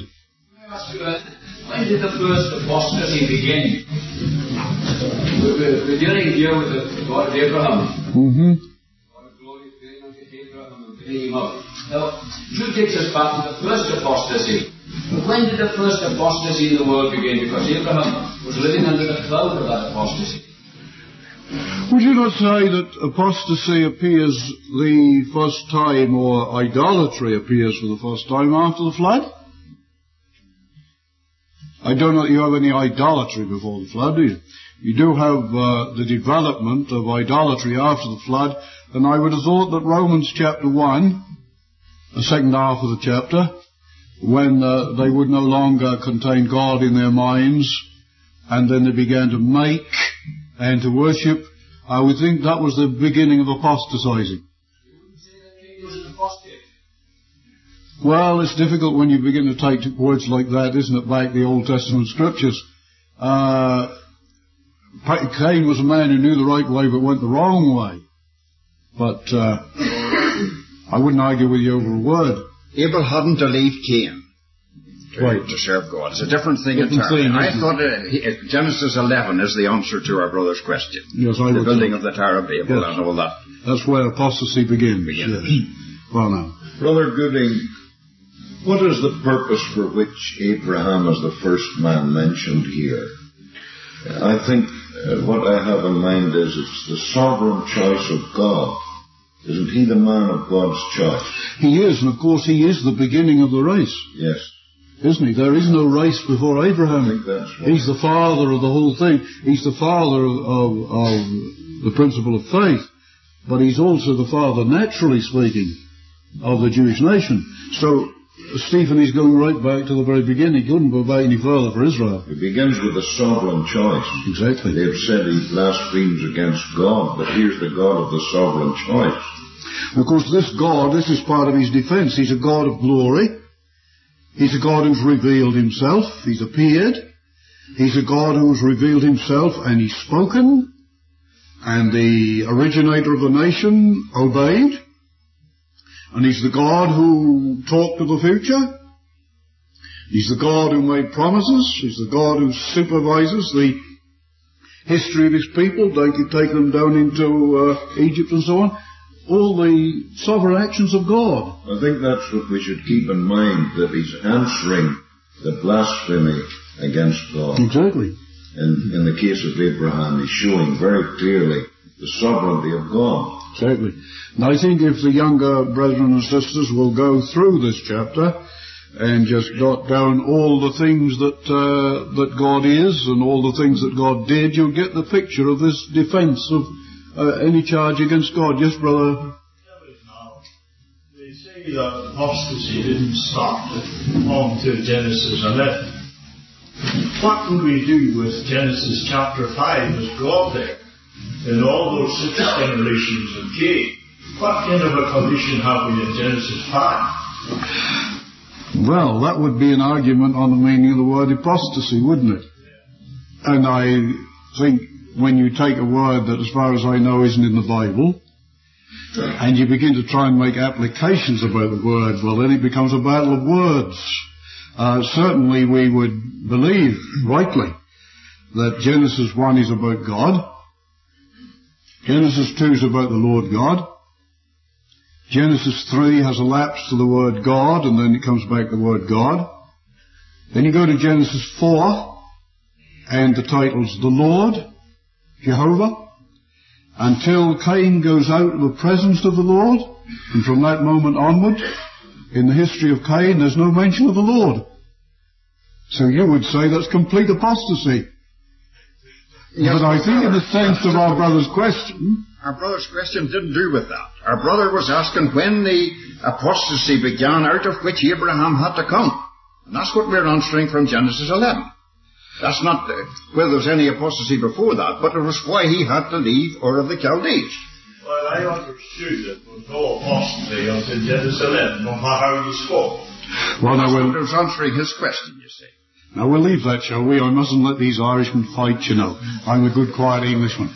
J: When did the first apostasy begin? We're dealing here with the God of Abraham.
A: Mm-hmm.
J: God of glory appearing unto Abraham and bringing him out. Now, Jude takes us back to the first apostasy. But when did the first apostasy in the world begin? Because Abraham was living under the cloud of that apostasy.
A: Would you not say that apostasy appears the first time, or idolatry appears for the first time after the flood? I don't know that you have any idolatry before the flood, do you? You do have uh, the development of idolatry after the flood, and I would have thought that Romans chapter one, the second half of the chapter, when uh, they would no longer contain God in their minds, and then they began to make and to worship, I would think that was the beginning of apostatizing.
J: You wouldn't say that king was an apostate.
A: Well, it's difficult when you begin to take words like that, isn't it, back the Old Testament scriptures. Uh,
H: Cain was a man who knew the right way but went the wrong way. But uh, I wouldn't argue with you over a word.
C: Abel hadn't to leave Cain to,
H: right.
C: to serve God. It's a different thing
H: different
C: entirely.
H: Thing,
C: I thought uh, he, Genesis eleven is the answer to our brother's question.
H: Yes, I
C: the
H: would
C: building
H: say.
C: of the Tower of Babel
H: yes.
C: and all that.
H: That's where apostasy begins.
C: begins.
H: Yes. Well, now.
F: Brother Gooding, what is the purpose for which Abraham is the first man mentioned here? I think uh, what I have in mind is it's the sovereign choice of God. Isn't he the man of God's choice?
H: He is, and of course he is the beginning of the race.
F: Yes.
H: Isn't he? There is no race before Abraham.
F: I think that's right.
H: He's the father of the whole thing. He's the father of, of, of the principle of faith, but he's also the father, naturally speaking, of the Jewish nation. So Stephen is going right back to the very beginning. He couldn't go back any further for Israel.
F: It begins with a sovereign choice.
H: Exactly.
F: They've said he blasphemes against God, but here's the God of the sovereign choice.
H: And of course, this God, this is part of his defense. He's a God of glory. He's a God who's revealed himself. He's appeared. He's a God who's revealed himself and he's spoken. And the originator of the nation obeyed. And he's the God who talked of the future. He's the God who made promises. He's the God who supervises the history of his people, take them down into uh, Egypt and so on. All the sovereign actions of God.
F: I think that's what we should keep in mind, that he's answering the blasphemy against God.
H: Exactly.
F: And in the case of Abraham, he's showing very clearly the sovereignty of God.
H: Exactly. And I think if the younger brethren and sisters will go through this chapter and just jot down all the things that uh, that God is and all the things that God did, you'll get the picture of this defense of uh, any charge against God. Yes, brother?
I: They say that apostasy didn't start on to Genesis eleven. What would we do with Genesis chapter five as God there? In all those six generations of Cain, what kind of a condition have we in Genesis five?
H: Well, that would be an argument on the meaning of the word apostasy, wouldn't it? And I think when you take a word that, as far as I know, isn't in the Bible, and you begin to try and make applications about the word, well, then it becomes a battle of words. Uh, certainly we would believe, rightly, that Genesis one is about God. Genesis two is about the Lord God. Genesis three has a lapse to the word God, and then it comes back to the word God. Then you go to Genesis four, and the title's the Lord, Jehovah, until Cain goes out of the presence of the Lord, and from that moment onward, in the history of Cain, there's no mention of the Lord. So you would say that's complete apostasy.
C: Yes,
H: but I think in the sense of our brother's question...
C: Our brother's question didn't do with that. Our brother was asking when the apostasy began, out of which Abraham had to come. And that's what we're answering from Genesis eleven. That's not uh, whether there was any apostasy before that, but it was why he had to leave Ur of the Chaldees.
I: Well, I understood it was no apostasy until Genesis eleven, no matter how you spoke.
H: Well, now we'll...
C: I was answering his question, you see.
H: Now we'll leave that, shall we? I mustn't let these Irishmen fight, you know. I'm a good, quiet Englishman.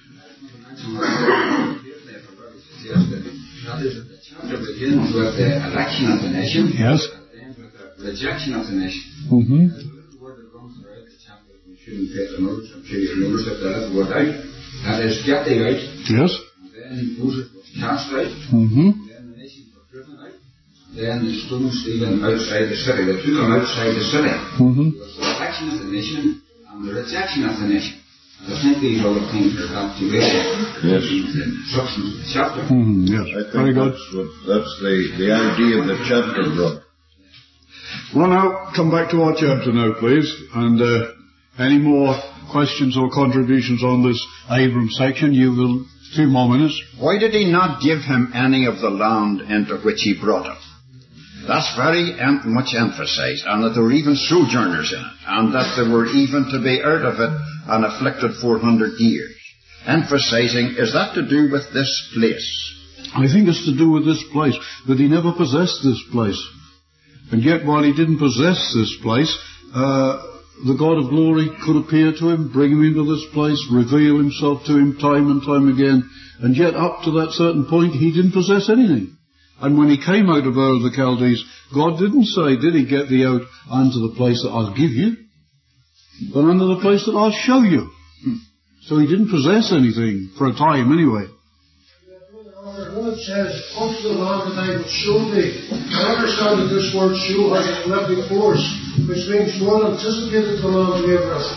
J: That is, the chapter begins with the election of the nation.
H: Yes.
J: And with the rejection of the nation.
H: Mm-hmm.
J: There's a little word that comes throughout the chapter. We shouldn't take the notice. I'm sure you notice that the little word out. That is, get thee out.
H: Yes.
J: And then Moses was cast out.
H: Mm-hmm.
J: And then the nation was driven out. Then they stoned Stephen outside the city. They took him outside the city.
H: Mm-hmm.
J: It was the election of the nation and the rejection of the nation. And I think these other things are have to be
F: yes.
J: the instructions of the chapter.
H: Mm-hmm. Yes.
F: I think
H: Very good.
F: That's, what, that's the, the idea of the chapter, brother.
H: Well, now, come back to our chapter now, please. And uh, any more questions or contributions on this Abram section? You will... Two more minutes.
C: Why did he not give him any of the land into which he brought him? That's very em- much emphasized, and that there were even sojourners in it, and that they were even to be out of it and afflicted four hundred years. Emphasizing, is that to do with this place?
H: I think it's to do with this place, that he never possessed this place. And yet, while he didn't possess this place, uh,
A: the God of glory could appear to him, bring him into this place, reveal himself to him time and time again, and yet up to that certain point he didn't possess anything. And when he came out of Ur of the Chaldees, God didn't say, did he, get thee out unto the place that I'll give you, but unto the place that I'll show you. So he didn't possess anything, for a time anyway.
B: When it says, come to the land that I will show thee, I understand that this word show has a living force, which means one anticipated the land of Abraham.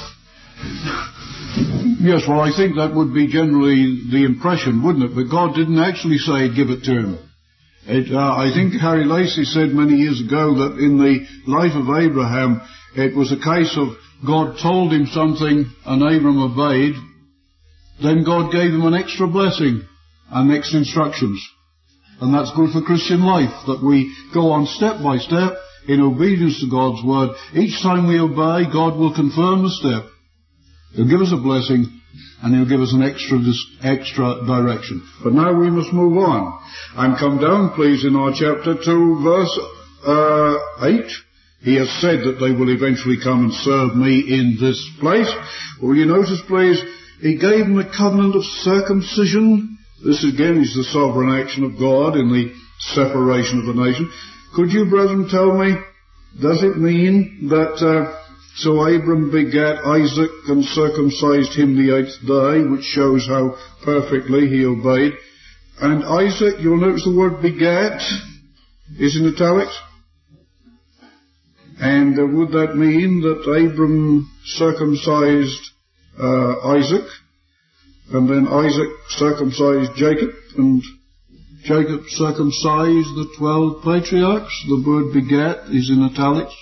A: Yes, well, I think that would be generally the impression, wouldn't it? But God didn't actually say, give it to him. It, uh, I think Harry Lacey said many years ago that in the life of Abraham, it was a case of God told him something and Abram obeyed, then God gave him an extra blessing and next instructions. And that's good for Christian life, that we go on step by step in obedience to God's word. Each time we obey, God will confirm the step. He'll give us a blessing, and he'll give us an extra extra direction. But now we must move on and come down, please, in our chapter to verse uh, eight. He has said that they will eventually come and serve me in this place. Will you notice, please, he gave them a covenant of circumcision. This again is the sovereign action of God in the separation of the nation. Could you, brethren, tell me, does it mean that uh, so Abram begat Isaac and circumcised him the eighth day, which shows how perfectly he obeyed? And Isaac, you'll notice the word begat is in italics. And uh, would that mean that Abram circumcised uh, Isaac, and then Isaac circumcised Jacob, and Jacob circumcised the twelve patriarchs? The word begat is in italics.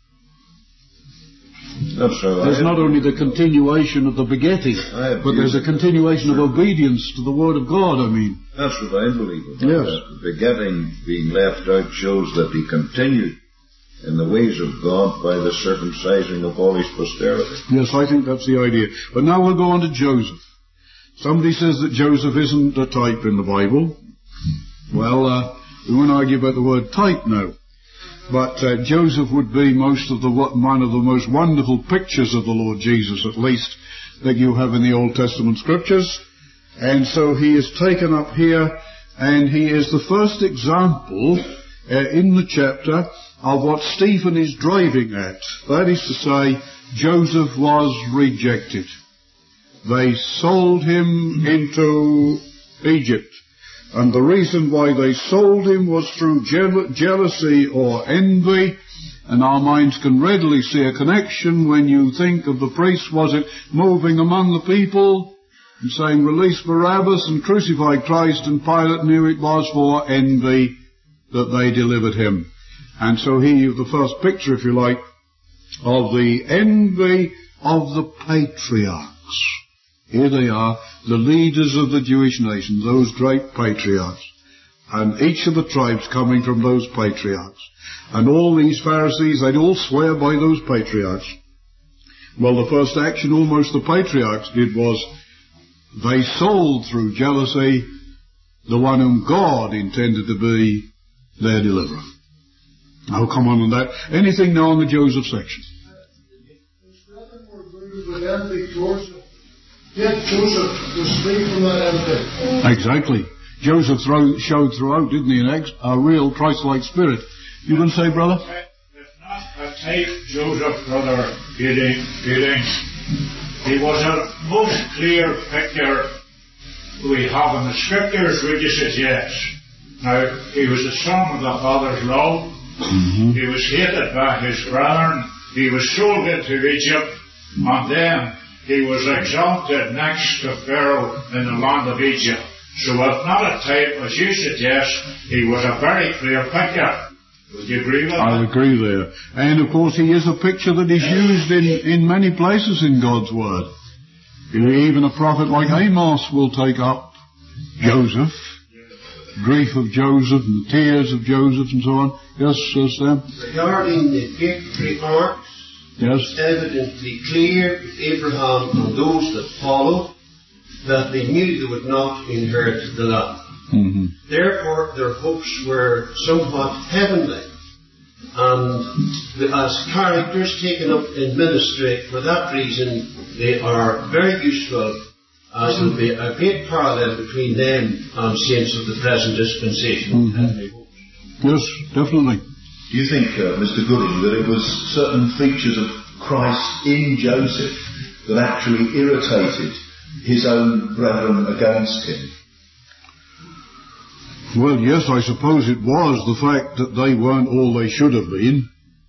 F: That's right.
A: There's not only the continuation of the begetting, but there's a continuation of obedience to the word of God, I mean.
F: That's what I believe.
A: Yes.
F: The begetting being left out shows that he continued in the ways of God by the circumcising of all his posterity.
A: Yes, I think that's the idea. But now we'll go on to Joseph. Somebody says that Joseph isn't a type in the Bible. Well, uh, we won't argue about the word type now. But uh, Joseph would be most of the one of the most wonderful pictures of the Lord Jesus, at least, that you have in the Old Testament Scriptures. And so he is taken up here, and he is the first example uh, in the chapter of what Stephen is driving at. That is to say, Joseph was rejected. They sold him into Egypt. And the reason why they sold him was through je- jealousy or envy. And our minds can readily see a connection when you think of the priests, was it, moving among the people and saying, release Barabbas and crucify Christ, and Pilate knew it was for envy that they delivered him. And so he, the first picture, if you like, of the envy of the patriarchs. Here they are, the leaders of the Jewish nation, those great patriarchs. And each of the tribes coming from those patriarchs. And all these Pharisees, they'd all swear by those patriarchs. Well, the first action almost the patriarchs did was they sold through jealousy the one whom God intended to be their deliverer. I'll come on on that. Anything now on the Joseph section?
B: Yet Joseph was free from that envy.
A: Exactly. Joseph throw, showed throughout, didn't he, an ex, a real Christ-like spirit. You going to say, brother?
I: If not a type Joseph, brother, feeling, feeling. He was a most clear picture we have in the Scriptures, which is yes. Now, he was the son of the Father's love. Mm-hmm. He was hated by his brethren. He was sold into Egypt, and then he was exalted next to Pharaoh in the land of Egypt. So if not a type, as you suggest, he was a very clear picture. Would you agree with that?
A: I'll agree there. And of course he is a picture that is used in, in many places in God's Word. Even a prophet like Amos will take up Joseph, grief of Joseph and the tears of Joseph and so on. Yes, Sir Sam?
G: Regarding the patriarchs,
A: yes,
G: it's evidently clear with Abraham and those that followed that they knew they would not inherit the land.
A: Mm-hmm.
G: Therefore, their hopes were somewhat heavenly. and the, as characters taken up in ministry, for that reason, they are very useful, as there will be a great parallel between them and saints of the present dispensation.
A: Mm-hmm. Yes, definitely.
F: Do you think, uh, Mister Gooding, that it was certain features of Christ in Joseph that actually irritated his own brethren against him?
A: Well, yes, I suppose it was the fact that they weren't all they should have been.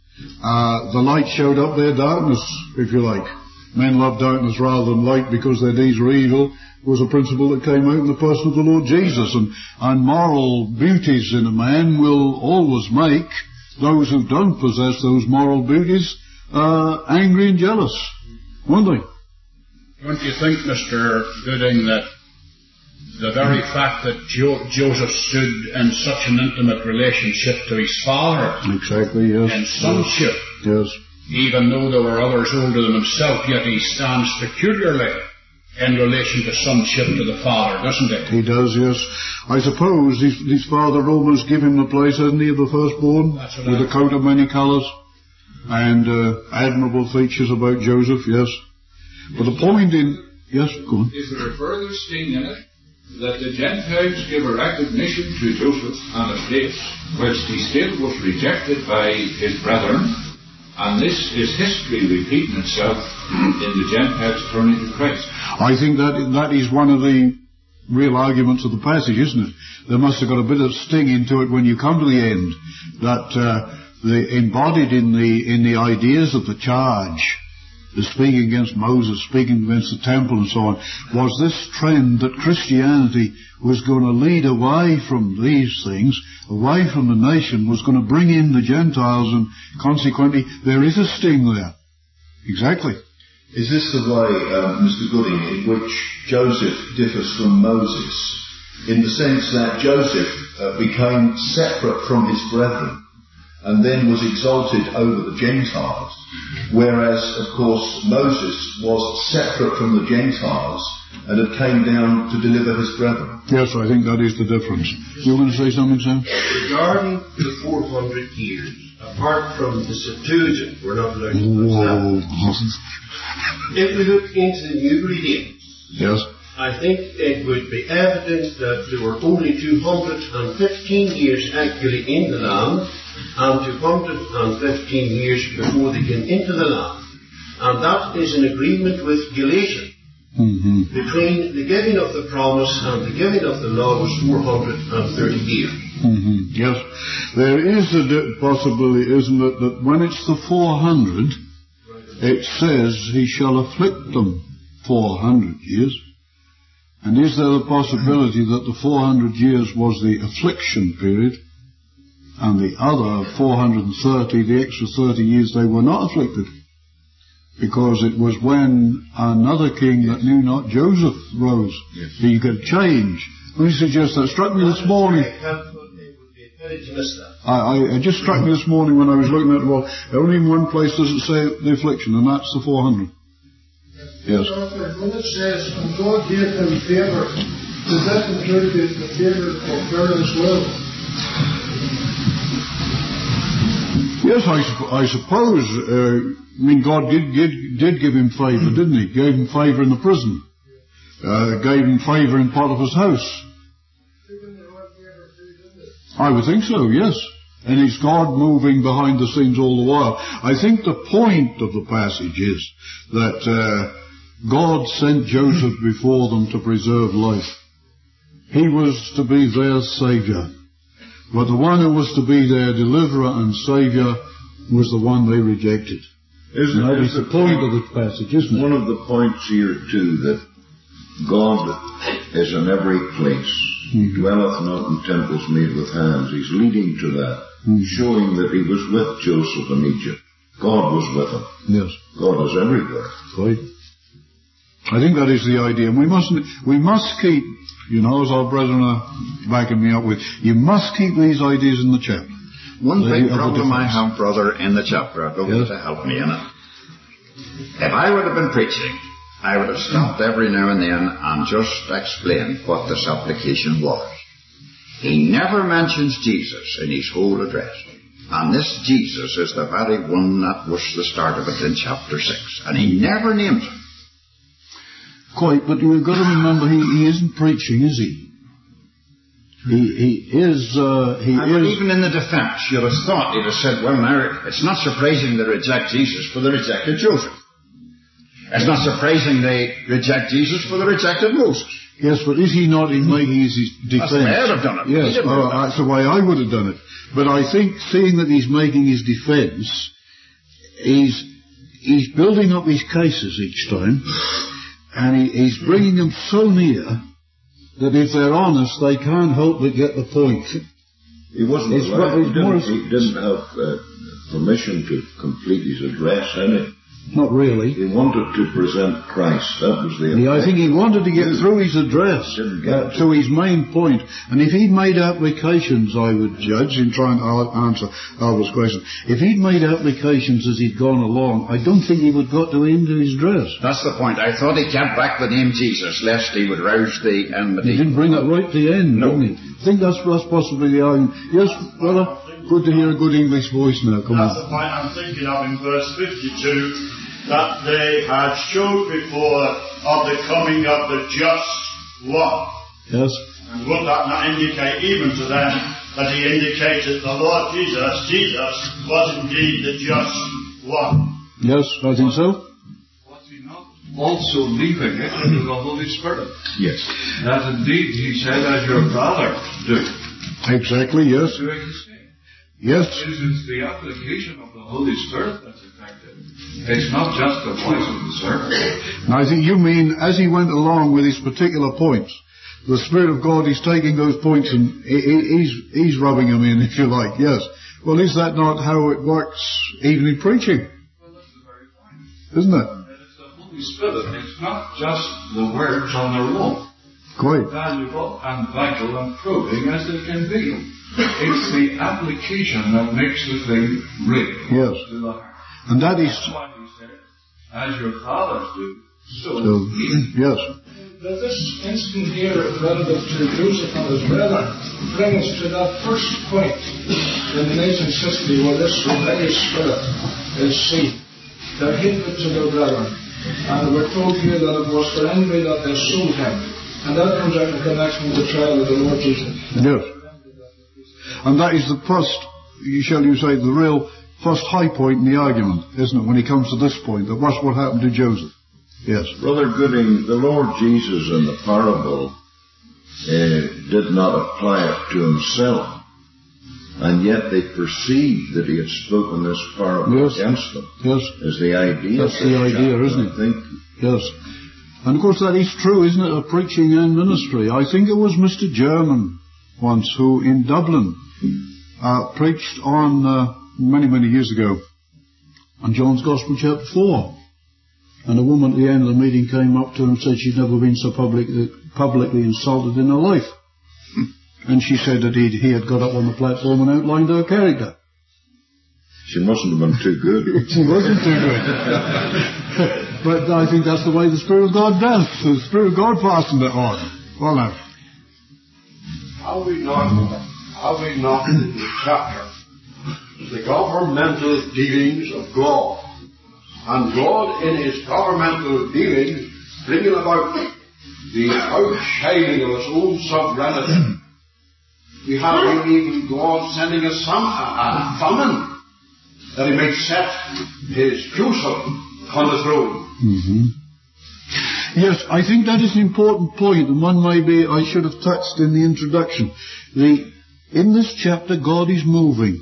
A: Uh, the light showed up their darkness, if you like. Men love darkness rather than light because their deeds were evil was a principle that came out in the person of the Lord Jesus. And, and moral beauties in a man will always make those who don't possess those moral beauties uh, angry and jealous, won't they?
H: Don't you think, Mister Gooding, that the very fact that jo- Joseph stood in such an intimate relationship to his father,
A: exactly, yes,
H: in sonship,
A: yes,
H: even though there were others older than himself, yet he stands peculiarly in relation to sonship to the father, doesn't he?
A: He does, yes. I suppose his, his father almost gave him the place, hasn't he, of the firstborn, with a coat of many colours and uh, admirable features about Joseph, yes. But the point in... Yes, go on.
K: Is there a further sting in it that the Gentiles give a recognition to Joseph and a place whilst he still was rejected by his brethren, and this is history repeating itself in the Gentiles turning to Christ?
A: I think that that is one of the real arguments of the passage, isn't it? There must have got a bit of sting into it when you come to the end, that uh, the embodied in the in the ideas of the charge, the speaking against Moses, speaking against the temple and so on, was this trend that Christianity was going to lead away from these things, away from the nation, was going to bring in the Gentiles, and consequently there is a sting there. Exactly.
F: Is this the way, uh, Mister Gooding, in which Joseph differs from Moses, in the sense that Joseph uh, became separate from his brethren and then was exalted over the Gentiles, whereas, of course, Moses was separate from the Gentiles and had came down to deliver his brethren?
A: Yes, I think that is the difference. You were going to say something, Sam?
G: Regarding the four hundred years, apart from the Septuagint, we're not allowed to use that. If we look into the new readings,
A: yes,
G: I think it would be evident that there were only two hundred fifteen years actually in the land, and two hundred fifteen years before they came into the land. And that is in agreement with Galatians.
A: Mm-hmm.
G: Between the giving of the promise and the giving of the law was four hundred thirty years.
A: Mm-hmm. Yes. There is a di- possibility, isn't it, that when it's the four hundred, it says he shall afflict them four hundred years. And is there the possibility that the four hundred years was the affliction period, and the other four hundred thirty, the extra thirty years, they were not afflicted? Because it was when another king that knew not Joseph rose.
F: Yes.
A: So you could change. Let me suggest that. Struck me this morning. I, I, it just struck me this morning when I was looking at it. Well, only in one place does it say the affliction, and that's the four hundred. Yes.
B: When it says, and God gave them favour, does that include the, the favour of Pharaoh as well?
A: Yes, I, I suppose. Uh, I mean, God did, did, did give him favour, didn't he? Gave him favour in the prison. Uh, gave him favour in Potiphar's house. I would think so, yes. And it's God moving behind the scenes all the while. I think the point of the passage is that uh, God sent Joseph before them to preserve life. He was to be their saviour. But the one who was to be their deliverer and saviour was the one they rejected.
C: Isn't
A: that is the point of the passage, isn't it?
C: One of the points here, too, that God is in every place. He dwelleth not in temples made with hands. He's leading to that, mm-hmm. showing that he was with Joseph in Egypt. God was with him.
A: Yes.
C: God is everywhere.
A: Right. I think that is the idea. And we mustn't, we must keep, you know, as our brethren are backing me up with, you must keep these ideas in the chapter.
C: One big problem I have, brother, in the chapter, I don't want to help me in it. If I would have been preaching, I would have stopped every now and then and just explained what this application was. He never mentions Jesus in his whole address. And this Jesus is the very one that was the start of it in chapter six. And he never names him.
L: Quite, but you've got to remember he, he isn't preaching, is he? He, he is, uh, he
C: and
L: is...
C: even in the defense, you'd have thought he'd have said, well, now, it's not surprising they reject Jesus, for they rejected Joseph. It's not surprising they reject Jesus, for they rejected Moses.
L: Yes, but is he not in making his defense?
C: That's the way I would have done it.
L: Yes, uh, that's the way I would have done it. But I think, seeing that he's making his defense, he's, he's building up his cases each time, and he, he's bringing them so near that if they're honest, they can't help but get the point.
M: He wasn't
L: It's
M: allowed.
L: what-
M: He
L: it's more-
M: didn't, he didn't have uh, permission to complete his address, any.
L: Not really.
M: He wanted to present Christ. That was the
L: Yeah, I think he wanted to get through his address uh, to his main point. And if he'd made applications, I would judge, in trying to answer Albert's question, if he'd made applications as he'd gone along, I don't think he would got to the end of his address.
C: That's the point. I thought he kept back the name Jesus, lest he would rouse the enmity.
L: He didn't bring it right to the end,
C: No.
L: didn't he? I think that's, that's possibly the argument. Yes, brother? Good to hear a good English voice now. Come
I: That's
L: on.
I: the point I'm thinking of in verse fifty-two, that they had showed before of the coming of the just one.
L: Yes.
I: And would that not indicate even to them that he indicated the Lord Jesus, Jesus was indeed the just one?
L: Yes, I think so.
K: Also leaving it to the Holy Spirit.
L: Yes.
K: That indeed he said, as your brother do.
L: Exactly, yes.
K: Doing the same.
L: Yes.
K: It is the application of the Holy Spirit that's effective. It's not just the voice of the servant.
L: Now, I think you mean, as he went along with his particular points, the Spirit of God is taking those points and he, he- he's, he's rubbing them in, if you like, yes. Well, is that not how it works even in preaching?
K: Well, that's the very point.
L: Isn't it?
K: And it's the Holy Spirit. It's not just the words on their own.
L: Quite.
K: Valuable and vital and probing as they can be. It's the application that makes the thing real.
L: Yes.
K: To the heart.
L: And that is...
K: That's why he said, as your fathers do, so,
L: So, yes.
B: But this instant here, relative to Joseph and his brethren, brings us to that first point in nation's history where this rebellious spirit is seen. Their hatred to their brethren. And we're told here that it was for envy that they sold him. And that comes out in connection with the trial of the Lord Jesus.
L: Yes. And that is the first, shall you say, the real first high point in the argument, isn't it, when he comes to this point, that what's what happened to Joseph. Yes.
M: Brother Gooding, the Lord Jesus in the parable uh, did not apply it to himself, and yet they perceived that he had spoken this parable
L: Yes.
M: against them.
L: Yes.
M: Is the idea.
L: That's the idea, isn't it?
M: I think.
L: Yes. And of course that is true, isn't it, of preaching and ministry. I think it was Mister German once who in Dublin uh, preached on, uh, many, many years ago, on John's Gospel chapter four. And a woman at the end of the meeting came up to him and said she'd never been so public, publicly insulted in her life. And she said that he'd, he had got up on the platform and outlined her character.
M: She mustn't have been too good.
L: She wasn't too good. But I think that's the way the Spirit of God does. The Spirit of God fastened it on. Well now.
E: How we not, how we not in the chapter, the governmental dealings of God. And God in his governmental dealings bringing about the outshining of his own sovereignty. We have even God sending a, some, a, a famine that he might set his Jerusalem on the throne.
L: Mm-hmm. Yes, I think that is an important point, and one maybe I should have touched in the introduction. The, in this chapter, God is moving.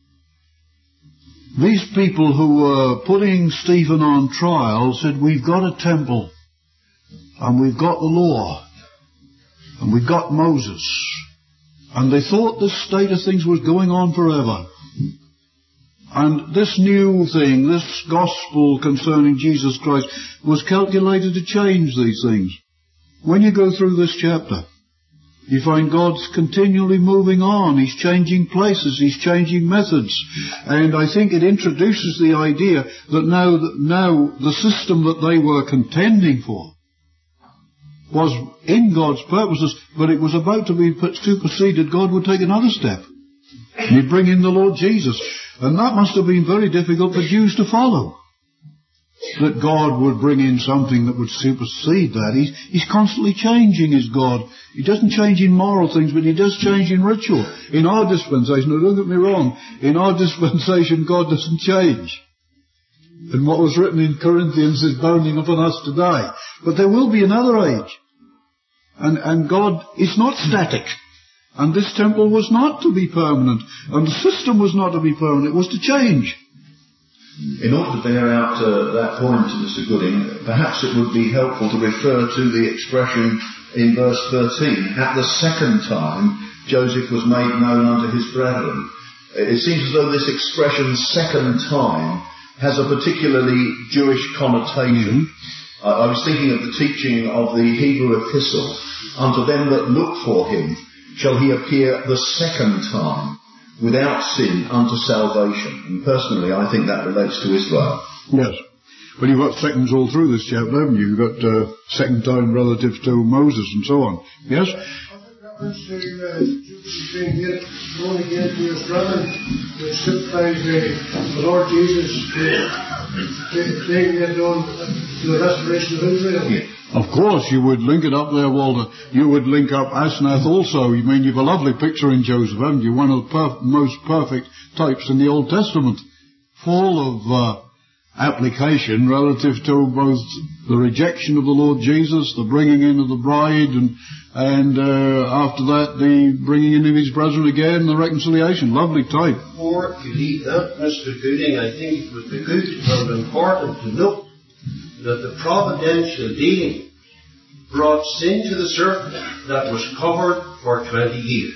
L: These people who were putting Stephen on trial said, we've got a temple, and we've got the law, and we've got Moses. And they thought this state of things was going on forever. And this new thing, this gospel concerning Jesus Christ, was calculated to change these things. When you go through this chapter, you find God's continually moving on. He's changing places. He's changing methods. And I think it introduces the idea that now, now the system that they were contending for was in God's purposes, but it was about to be superseded. God would take another step. And he'd bring in the Lord Jesus. And that must have been very difficult for Jews to follow. That God would bring in something that would supersede that. He's, he's constantly changing his God. He doesn't change in moral things, but he does change in ritual. In our dispensation, now don't get me wrong, in our dispensation God doesn't change. And what was written in Corinthians is bounding upon us today. But there will be another age. And, and God is not static. And this temple was not to be permanent. And the system was not to be permanent. It was to change.
F: In order to bear out uh, that point, Mister Gooding, perhaps it would be helpful to refer to the expression in verse thirteen. At the second time, Joseph was made known unto his brethren. It seems as though this expression, second time, has a particularly Jewish connotation. Mm-hmm. Uh, I was thinking of the teaching of the Hebrew epistle. Unto them that look for him shall he appear the second time, without sin unto salvation. And personally, I think that relates to Israel.
L: Yes. Well, you've got seconds all through this chapter, haven't you? You've got uh, second time relative to Moses and so on. Yes?
B: Reference to uh, Judas being yet born again to his brethren, which signifies uh, the Lord Jesus being yet on to the restoration of Israel.
L: Yeah. Of course, you would link it up there, Walter. You would link up Asnath also. You mean you've a lovely picture in Joseph, haven't you? One of the perf- most perfect types in the Old Testament, full of uh, application relative to both the rejection of the Lord Jesus, the bringing in of the bride, and and uh, after that the bringing in of his brethren again, the reconciliation. Lovely type.
G: Before you leave that, Mister Gooding, I think it would be good and important to note that the providential dealing brought sin to the serpent that was covered for twenty years.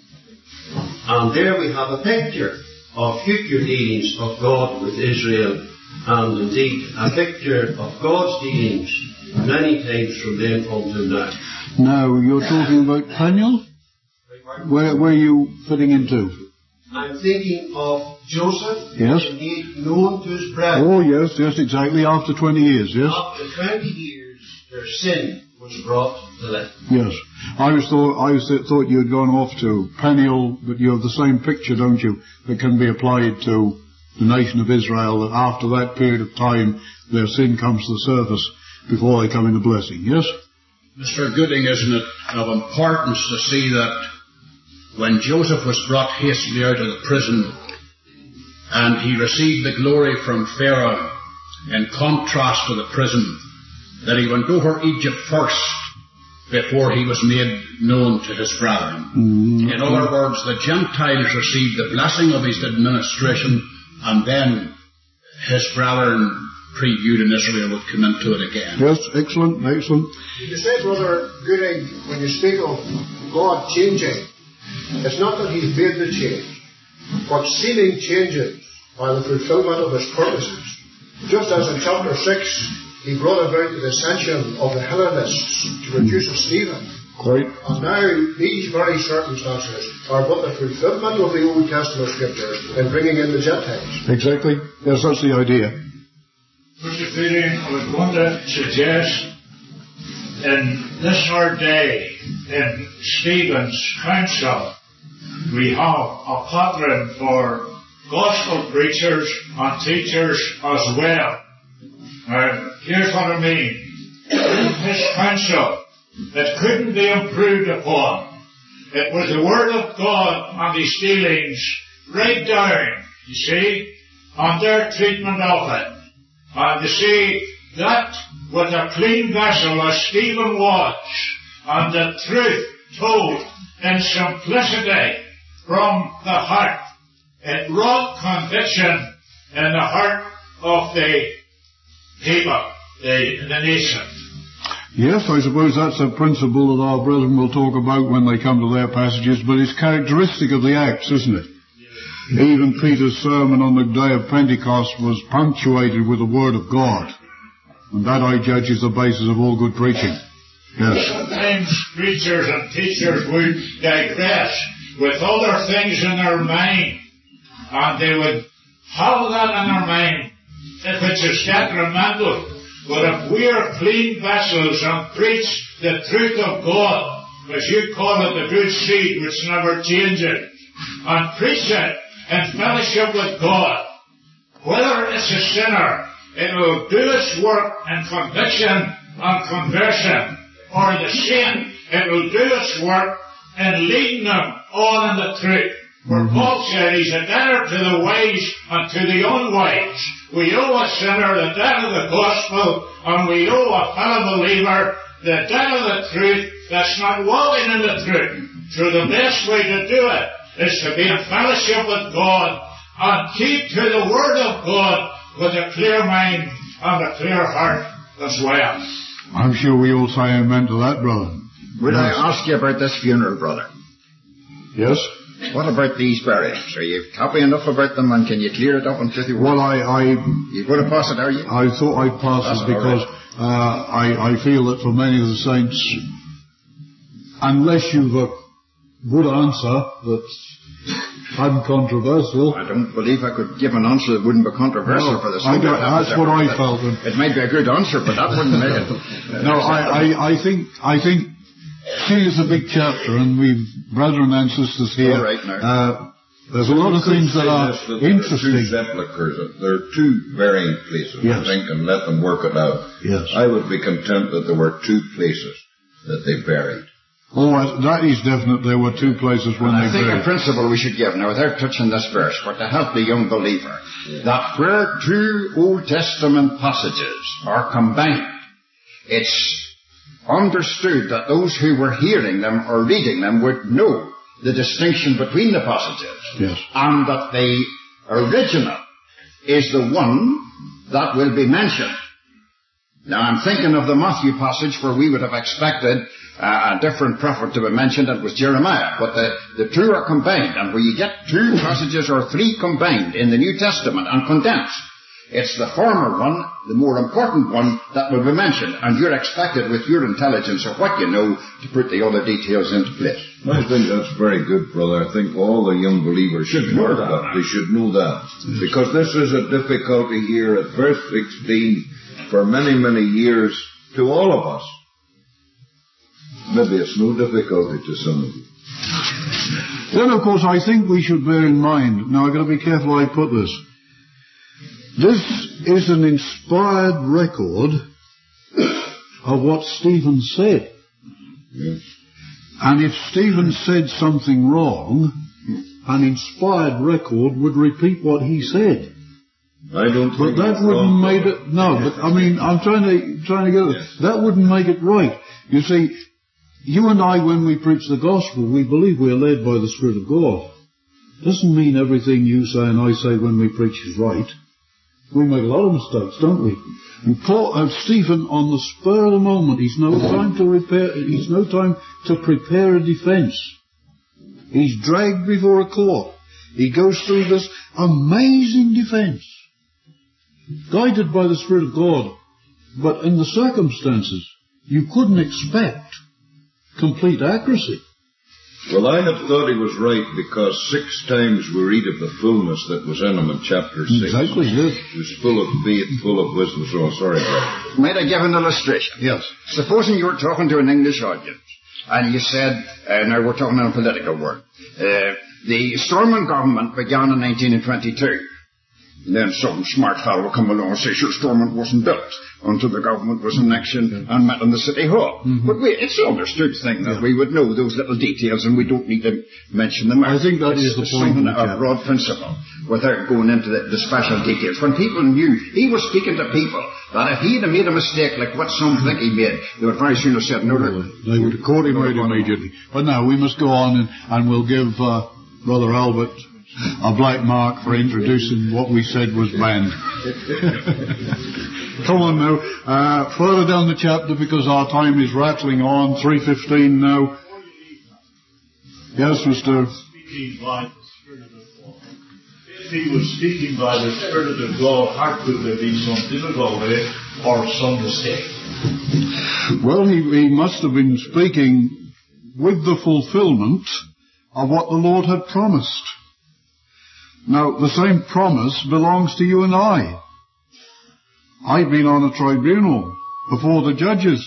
G: And there we have a picture of future dealings of God with Israel, and indeed a picture of God's dealings many times from then until now.
L: Now, you're talking about Peniel? Where, where are you fitting into?
G: I'm thinking of Joseph,
L: yes,
G: indeed known to his brethren.
L: Oh, yes, yes, exactly, after twenty years, yes.
G: After twenty years, their sin was brought to light.
L: Yes. I was thought, I was thought you had gone off to Peniel, but you have the same picture, don't you, that can be applied to the nation of Israel, that after that period of time, their sin comes to the surface before they come into blessing, yes?
H: Mister Gooding, isn't it of importance to see that when Joseph was brought hastily out of the prison and he received the glory from Pharaoh, in contrast to the prison, that he went over Egypt first before he was made known to his brethren. Mm-hmm. In other words, the Gentiles received the blessing of his administration, and then his brethren previewed in Israel would come into it again.
L: Yes, excellent, excellent.
B: You say, Brother Gooding, when you speak of God changing, it's not that he's made the change, but seeming changes are the fulfillment of his purposes. Just as in chapter six, he brought about the dissension of the Hellenists to reduce a Stephen.
L: Quite.
B: And now these very circumstances are but the fulfillment of the Old Testament scriptures in bringing in the Gentiles.
L: Exactly. Yes, that's the idea.
I: Mister Gooding, I was going to suggest in this our day, in Stephen's council, we have a pattern for gospel preachers and teachers as well. Now, here's what I mean. In his council, it couldn't be improved upon. It was the Word of God and his dealings right down, you see, on their treatment of it. And you see, that with a clean vessel as Stephen was, and the truth told in simplicity from the heart, it wrought conviction in the heart of the people, the, the nation.
L: Yes, I suppose that's a principle that our brethren will talk about when they come to their passages, but it's characteristic of the Acts, isn't it? Yes. Even Peter's sermon on the day of Pentecost was punctuated with the Word of God. And that, I judge, is the basis of all good preaching. Yes.
I: Sometimes preachers and teachers would digress with other things in their mind, and they would have that in their mind if it's detrimental. But if we are clean vessels and preach the truth of God, as you call it, the good seed which never changes, and preach it in fellowship with God. Whether it's a sinner, it will do its work in conviction and conversion. Or the saint, it will do its work in leading them on in the truth. For Paul said he's a debtor to the wise and to the unwise. We owe a sinner the debt of the gospel, and we owe a fellow believer the debt of the truth that's not walking in the truth. So the best way to do it is to be in fellowship with God and keep to the Word of God with a clear mind and a clear heart as well.
L: I'm sure we all say amen to that, brother.
C: Would
L: yes.
C: I ask you about this funeral, brother?
L: Yes?
C: What about these burials? Are you happy enough about them, and can you clear it up and just
L: Well, I, I...
C: You're going to pass it, are you?
L: I thought I'd pass That's it because right. uh, I, I feel that for many of the saints, unless you've a good answer that's uncontroversial...
C: I don't believe I could give an answer that wouldn't be controversial
L: no,
C: for the
L: I got, That's what I felt.
C: It might be a good answer, but that wouldn't make it.
L: No, I, I, I think... I think See, it's a big chapter, and we've brethren and sisters here.
C: All right, now.
L: Uh, there's a lot of things that are
M: that
L: interesting.
M: There are two sepulchres. There are two burying places,
L: yes.
M: I think, and let them work it out.
L: Yes.
M: I would be content that there were two places that they buried.
L: Oh, that is definite. There were two places when
C: and
L: they
C: I think
L: buried.
C: a principle we should give, now without touching this verse, but to help the young believer, yeah. that where two Old Testament passages are combined, it's understood that those who were hearing them or reading them would know the distinction between the passages.
L: Yes.
C: And that the original is the one that will be mentioned. Now I'm thinking of the Matthew passage where we would have expected uh, a different prophet to be mentioned, and it was Jeremiah. But the, the two are combined, and where you get two passages or three combined in the New Testament and condensed, it's the former one, the more important one, that will be mentioned. And you're expected, with your intelligence of what you know, to put the other details into place.
M: I think that's very good, brother. I think all the young believers should know that. They should know that. Because this is a difficulty here at verse sixteen for many, many years to all of us. Maybe it's no difficulty to some of you.
L: Then, of course, I think we should bear in mind, now I've got to be careful how I put this. This is an inspired record of what Stephen said.
M: Yes.
L: And if Stephen said something wrong, an inspired record would repeat what he said.
M: I don't
L: But
M: think
L: that
M: it's
L: wouldn't
M: wrong,
L: make it, no, but I mean, I'm trying to, trying to get it.
M: Yes.
L: That wouldn't make it right. You see, you and I, when we preach the gospel, we believe we're led by the Spirit of God. Doesn't mean everything you say and I say when we preach is right. We make a lot of mistakes, don't we? And Paul, uh, Stephen, on the spur of the moment, he's no time to repair, he's no time to prepare a defence. He's dragged before a court. He goes through this amazing defence, guided by the Spirit of God. But in the circumstances, you couldn't expect complete accuracy.
M: Well, I have thought he was right because six times we read of the fullness that was in him in chapter six.
L: Exactly, yes.
M: He was full of faith, full of wisdom. So, sorry, brother.
C: Might I give an illustration?
L: Yes.
C: Supposing you were talking to an English audience, and you said, uh, now we're talking in a political word, uh, the Stormont government began in nineteen twenty-two. And then some smart fellow will come along and say, sure, Stormont wasn't built until the government was in action and met in the City Hall. Mm-hmm. But we, it's an understood thing that yeah. we would know those little details and we don't need to mention them.
L: I think that
C: it's
L: is the point.
C: Something, a broad principle, without going into the, the special details. When people knew, he was speaking to people that if he'd have made a mistake like what some think he made, they would very soon have said, no, no.
L: They would have caught him right immediately. But now we must go on and, and we'll give uh, Brother Albert a black mark for introducing what we said was banned. Come on now. Uh, further down the chapter, because our time is rattling on. three fifteen now. Yes, Mister
I: Speaking by the Spirit of God. If he was speaking by the Spirit of God, how could there be some difficulty or some mistake?
L: Well, he, he must have been speaking with the fulfillment of what the Lord had promised. Now, the same promise belongs to you and I. I've been on a tribunal before the judges,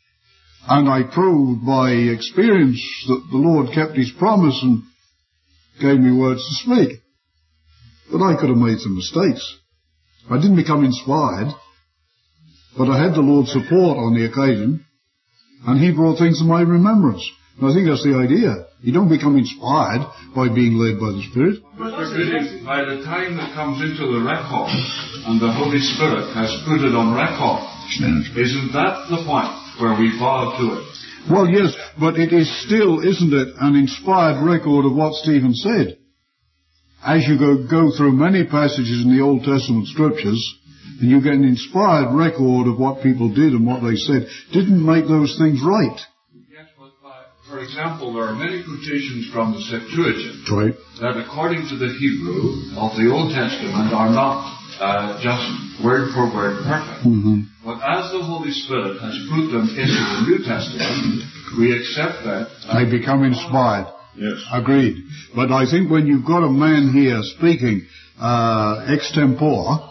L: and I proved by experience that the Lord kept his promise, and gave me words to speak. But I could have made some mistakes. I didn't become inspired, but I had the Lord's support on the occasion, and He brought things to my remembrance. And I think that's the idea. You don't become inspired by being led by the Spirit.
K: Mister Gooding, by the time it comes into the record, and the Holy Spirit has put it on record, isn't that the point where we bow to it?
L: Well, yes, but it is still, isn't it, an inspired record of what Stephen said. As you go, go through many passages in the Old Testament scriptures, and you get an inspired record of what people did and what they said, didn't make those things right.
K: Yes, but uh, for example, there are many quotations from the Septuagint
L: right.
K: that, according to the Hebrew of the Old Testament, are not uh, just word for word perfect.
L: Mm-hmm.
K: But as the Holy Spirit has put them into the New Testament, we accept that.
L: They become inspired.
K: Yes.
L: Agreed. But I think when you've got a man here speaking uh, extempore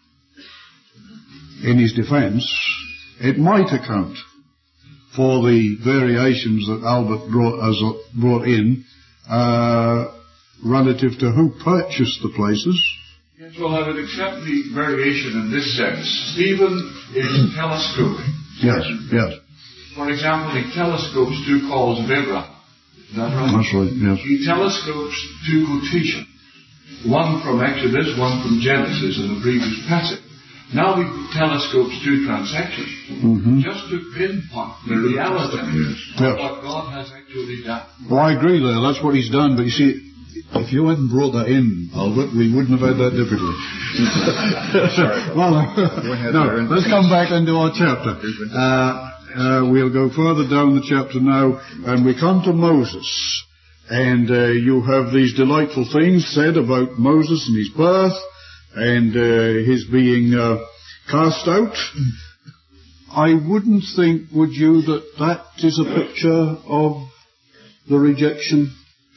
L: in his defence, it might account for the variations that Albert brought, as, brought in uh, relative to who purchased the places.
K: Yes, well, I would accept the variation in this sense. Stephen is telescoping.
L: Yes, yes.
K: For example, he telescopes two calls of Abraham. Is that right?
L: That's right, yes.
K: He telescopes two quotations. One from Exodus, one from Genesis in the previous passage. Now he telescopes two transactions.
L: Mm-hmm.
K: Just to pinpoint the reality
L: yes.
K: of what God has actually done.
L: Well, I agree there. That's what he's done. But you see, if you hadn't brought that in, Albert, we wouldn't have had that difficulty.
F: Sorry.
L: Well, no, let's come back into our chapter. Uh, uh, we'll go further down the chapter now, and we come to Moses. And uh, you have these delightful things said about Moses and his birth, and uh, his being uh, cast out. I wouldn't think, would you, that that is a picture of the rejection?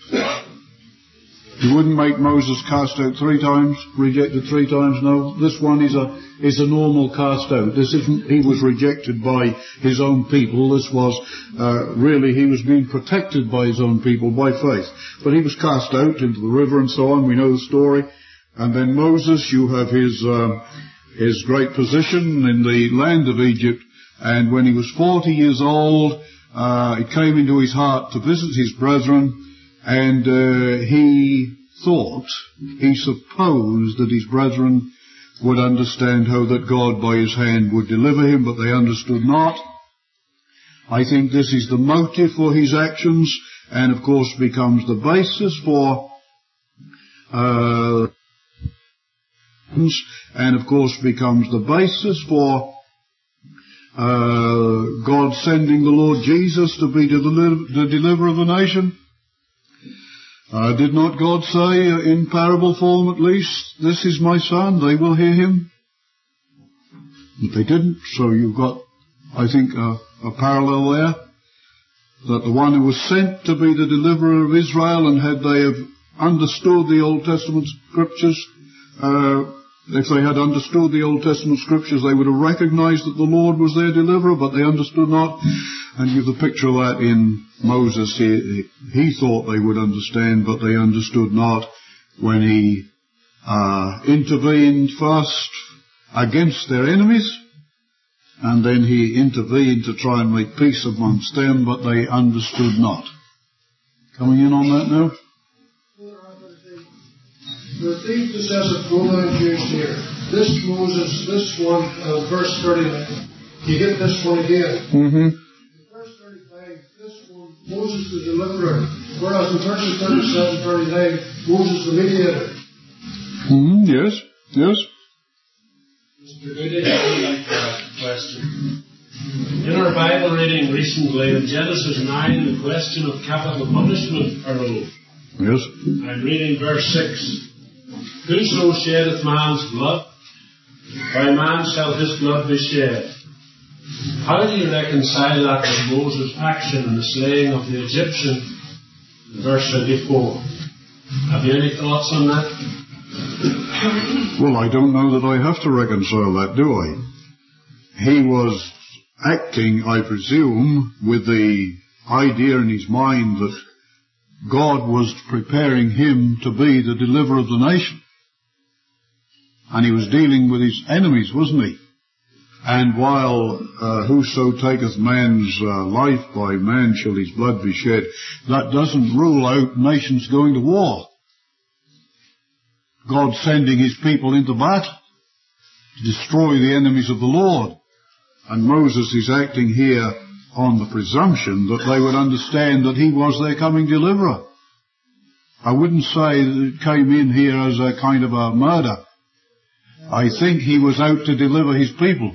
L: You wouldn't make Moses cast out three times, rejected three times, no. This one is a is a normal cast out. This isn't, he was rejected by his own people. This was, uh, really, he was being protected by his own people by faith. But he was cast out into the river and so on. We know the story. And then Moses, you have his, uh, his great position in the land of Egypt. And when he was forty years old, uh, it came into his heart to visit his brethren. And uh, he thought, he supposed that his brethren would understand how that God by his hand would deliver him, but they understood not. I think this is the motive for his actions, and of course becomes the basis for, uh, and of course becomes the basis for uh, God sending the Lord Jesus to be the, the deliverer of the nation. Uh, did not God say, uh, in parable form at least, this is my son, they will hear him? But they didn't, so you've got, I think, uh, a parallel there, that the one who was sent to be the deliverer of Israel, and had they have understood the Old Testament scriptures, uh, if they had understood the Old Testament scriptures, they would have recognized that the Lord was their deliverer, but they understood not. And you have the picture of that in Moses. He, he thought they would understand, but they understood not, when he uh, intervened first against their enemies, and then he intervened to try and make peace amongst them, but they understood not. Coming in on that now?
B: The thief possesseth pronoun used here. This Moses, this one, uh, verse thirty-nine. You get this one again.
L: Mm-hmm.
B: Verse thirty-five, this one, Moses the deliverer. Whereas in verses thirty-seven, thirty-nine, Moses the mediator.
L: Mm-hmm. Yes, yes.
N: Mister Goody, I'd like to ask a question. In our Bible reading recently, in Genesis nine, the question of capital punishment arose.
L: Yes.
N: I'm reading verse six. Whoso sheddeth man's blood, by man shall his blood be shed. How do you reconcile that with Moses' action in the slaying of the Egyptian, in verse twenty-four? Have you any thoughts on that?
L: Well, I don't know that I have to reconcile that, do I? He was acting, I presume, with the idea in his mind that God was preparing him to be the deliverer of the nation. And he was dealing with his enemies, wasn't he? And while uh, whoso taketh man's uh, life, by man shall his blood be shed, that doesn't rule out nations going to war. God sending his people into battle to destroy the enemies of the Lord. And Moses is acting here on the presumption that they would understand that he was their coming deliverer. I wouldn't say that it came in here as a kind of a murder. I think he was out to deliver his people.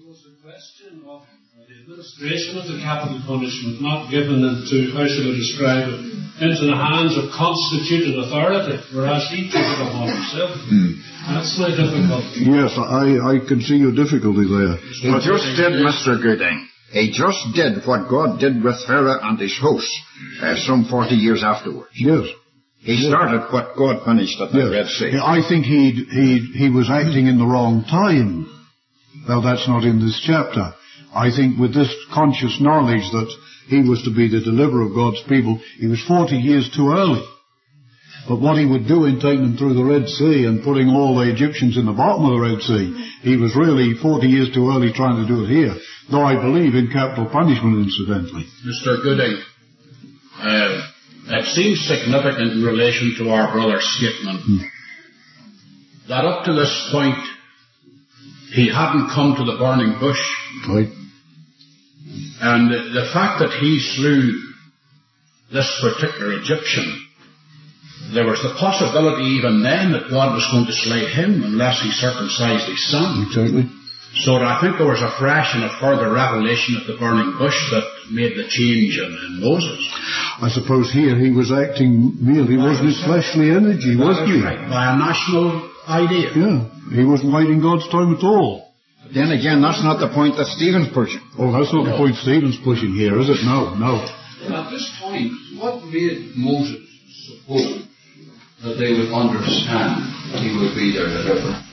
N: Administration of the capital punishment not given into, how should I describe it, into the hands of constituted authority, whereas he took it upon himself. Mm. That's my difficulty.
L: Yes, I, I can see your difficulty there.
C: He just did, Mister Gooding, he just did what God did with Pharaoh and his host uh, some forty years afterwards.
L: Yes.
C: He started what God finished at the
L: yes.
C: Red Sea.
L: I think he he he was acting in the wrong time. Well, that's not in this chapter. I think with this conscious knowledge that he was to be the deliverer of God's people, he was forty years too early. But what he would do in taking them through the Red Sea and putting all the Egyptians in the bottom of the Red Sea, he was really forty years too early trying to do it here. Though I believe in capital punishment, incidentally.
H: Mister Gooding, uh, it seems significant in relation to our brother's statement hmm. that up to this point he hadn't come to the burning bush.
L: Right.
H: And the fact that he slew this particular Egyptian, there was the possibility even then that God was going to slay him unless he circumcised his son.
L: Exactly.
H: So I think there was a fresh and a further revelation at the burning bush that made the change in, in Moses.
L: I suppose here he was acting merely, wasn't his fleshly energy, wasn't he?
H: Right, by a national idea.
L: Yeah, he wasn't waiting God's time at all.
C: But then again, that's not the point that Stephen's pushing.
L: Oh, that's not no. the point Stephen's pushing here, is it? No, no.
J: At this point, what made Moses suppose that they would understand he would be their deliverer?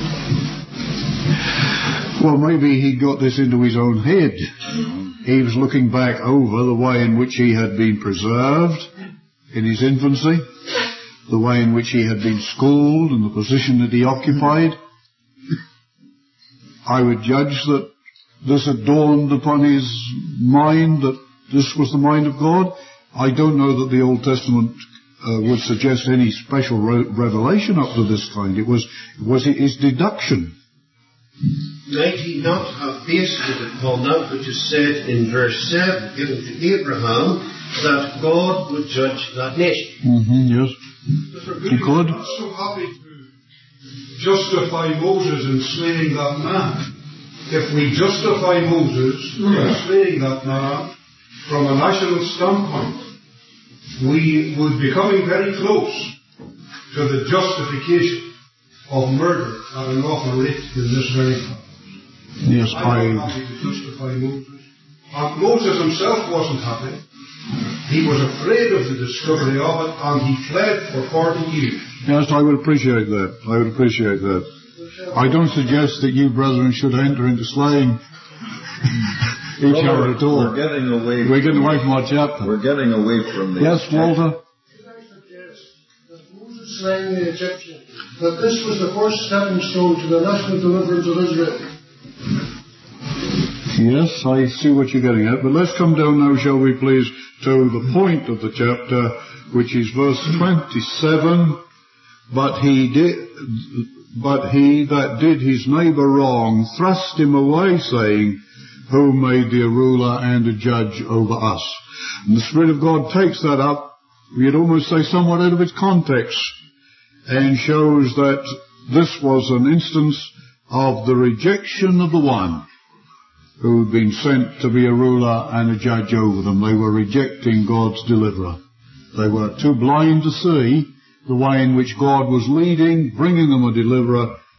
L: Well, maybe he got this into his own head. He was looking back over the way in which he had been preserved in his infancy, the way in which he had been schooled and the position that he occupied. I would judge that this had dawned upon his mind, that this was the mind of God. I don't know that the Old Testament uh, would suggest any special re- revelation up to this kind. It was, it was his deduction.
G: Might he not have based it upon that which is said in verse seven, given to Abraham, that God would judge that nation?
L: Mm-hmm, yes. He could.
B: I'm not so happy to justify Moses in slaying that man. If we justify Moses in slaying that man from a national standpoint, we would be coming very close to the justification of murder at an awful rate in this very time.
L: Yes, I...
B: I'm not happy to justify Moses. And Moses himself wasn't happy. He was afraid of the discovery of it, and he fled for forty years.
L: Yes, I would appreciate that. I would appreciate that. I don't suggest that you brethren should enter into slaying each other at all.
M: We're getting away.
L: We're getting away from our chapter.
M: We're getting away from the...
L: Yes, Walter?
B: Slaying the Egyptian, that this was the first stepping stone to the national deliverance of Israel.
L: Yes, I see what you're getting at, but let's come down now, shall we please, to the point of the chapter, which is verse twenty-seven. But he did, but he that did his neighbour wrong thrust him away, saying, who made thee a ruler and a judge over us? And the Spirit of God takes that up, you'd almost say somewhat out of its context, and shows that this was an instance of the rejection of the one who had been sent to be a ruler and a judge over them. They were rejecting God's deliverer. They were too blind to see the way in which God was leading, bringing them a deliverer,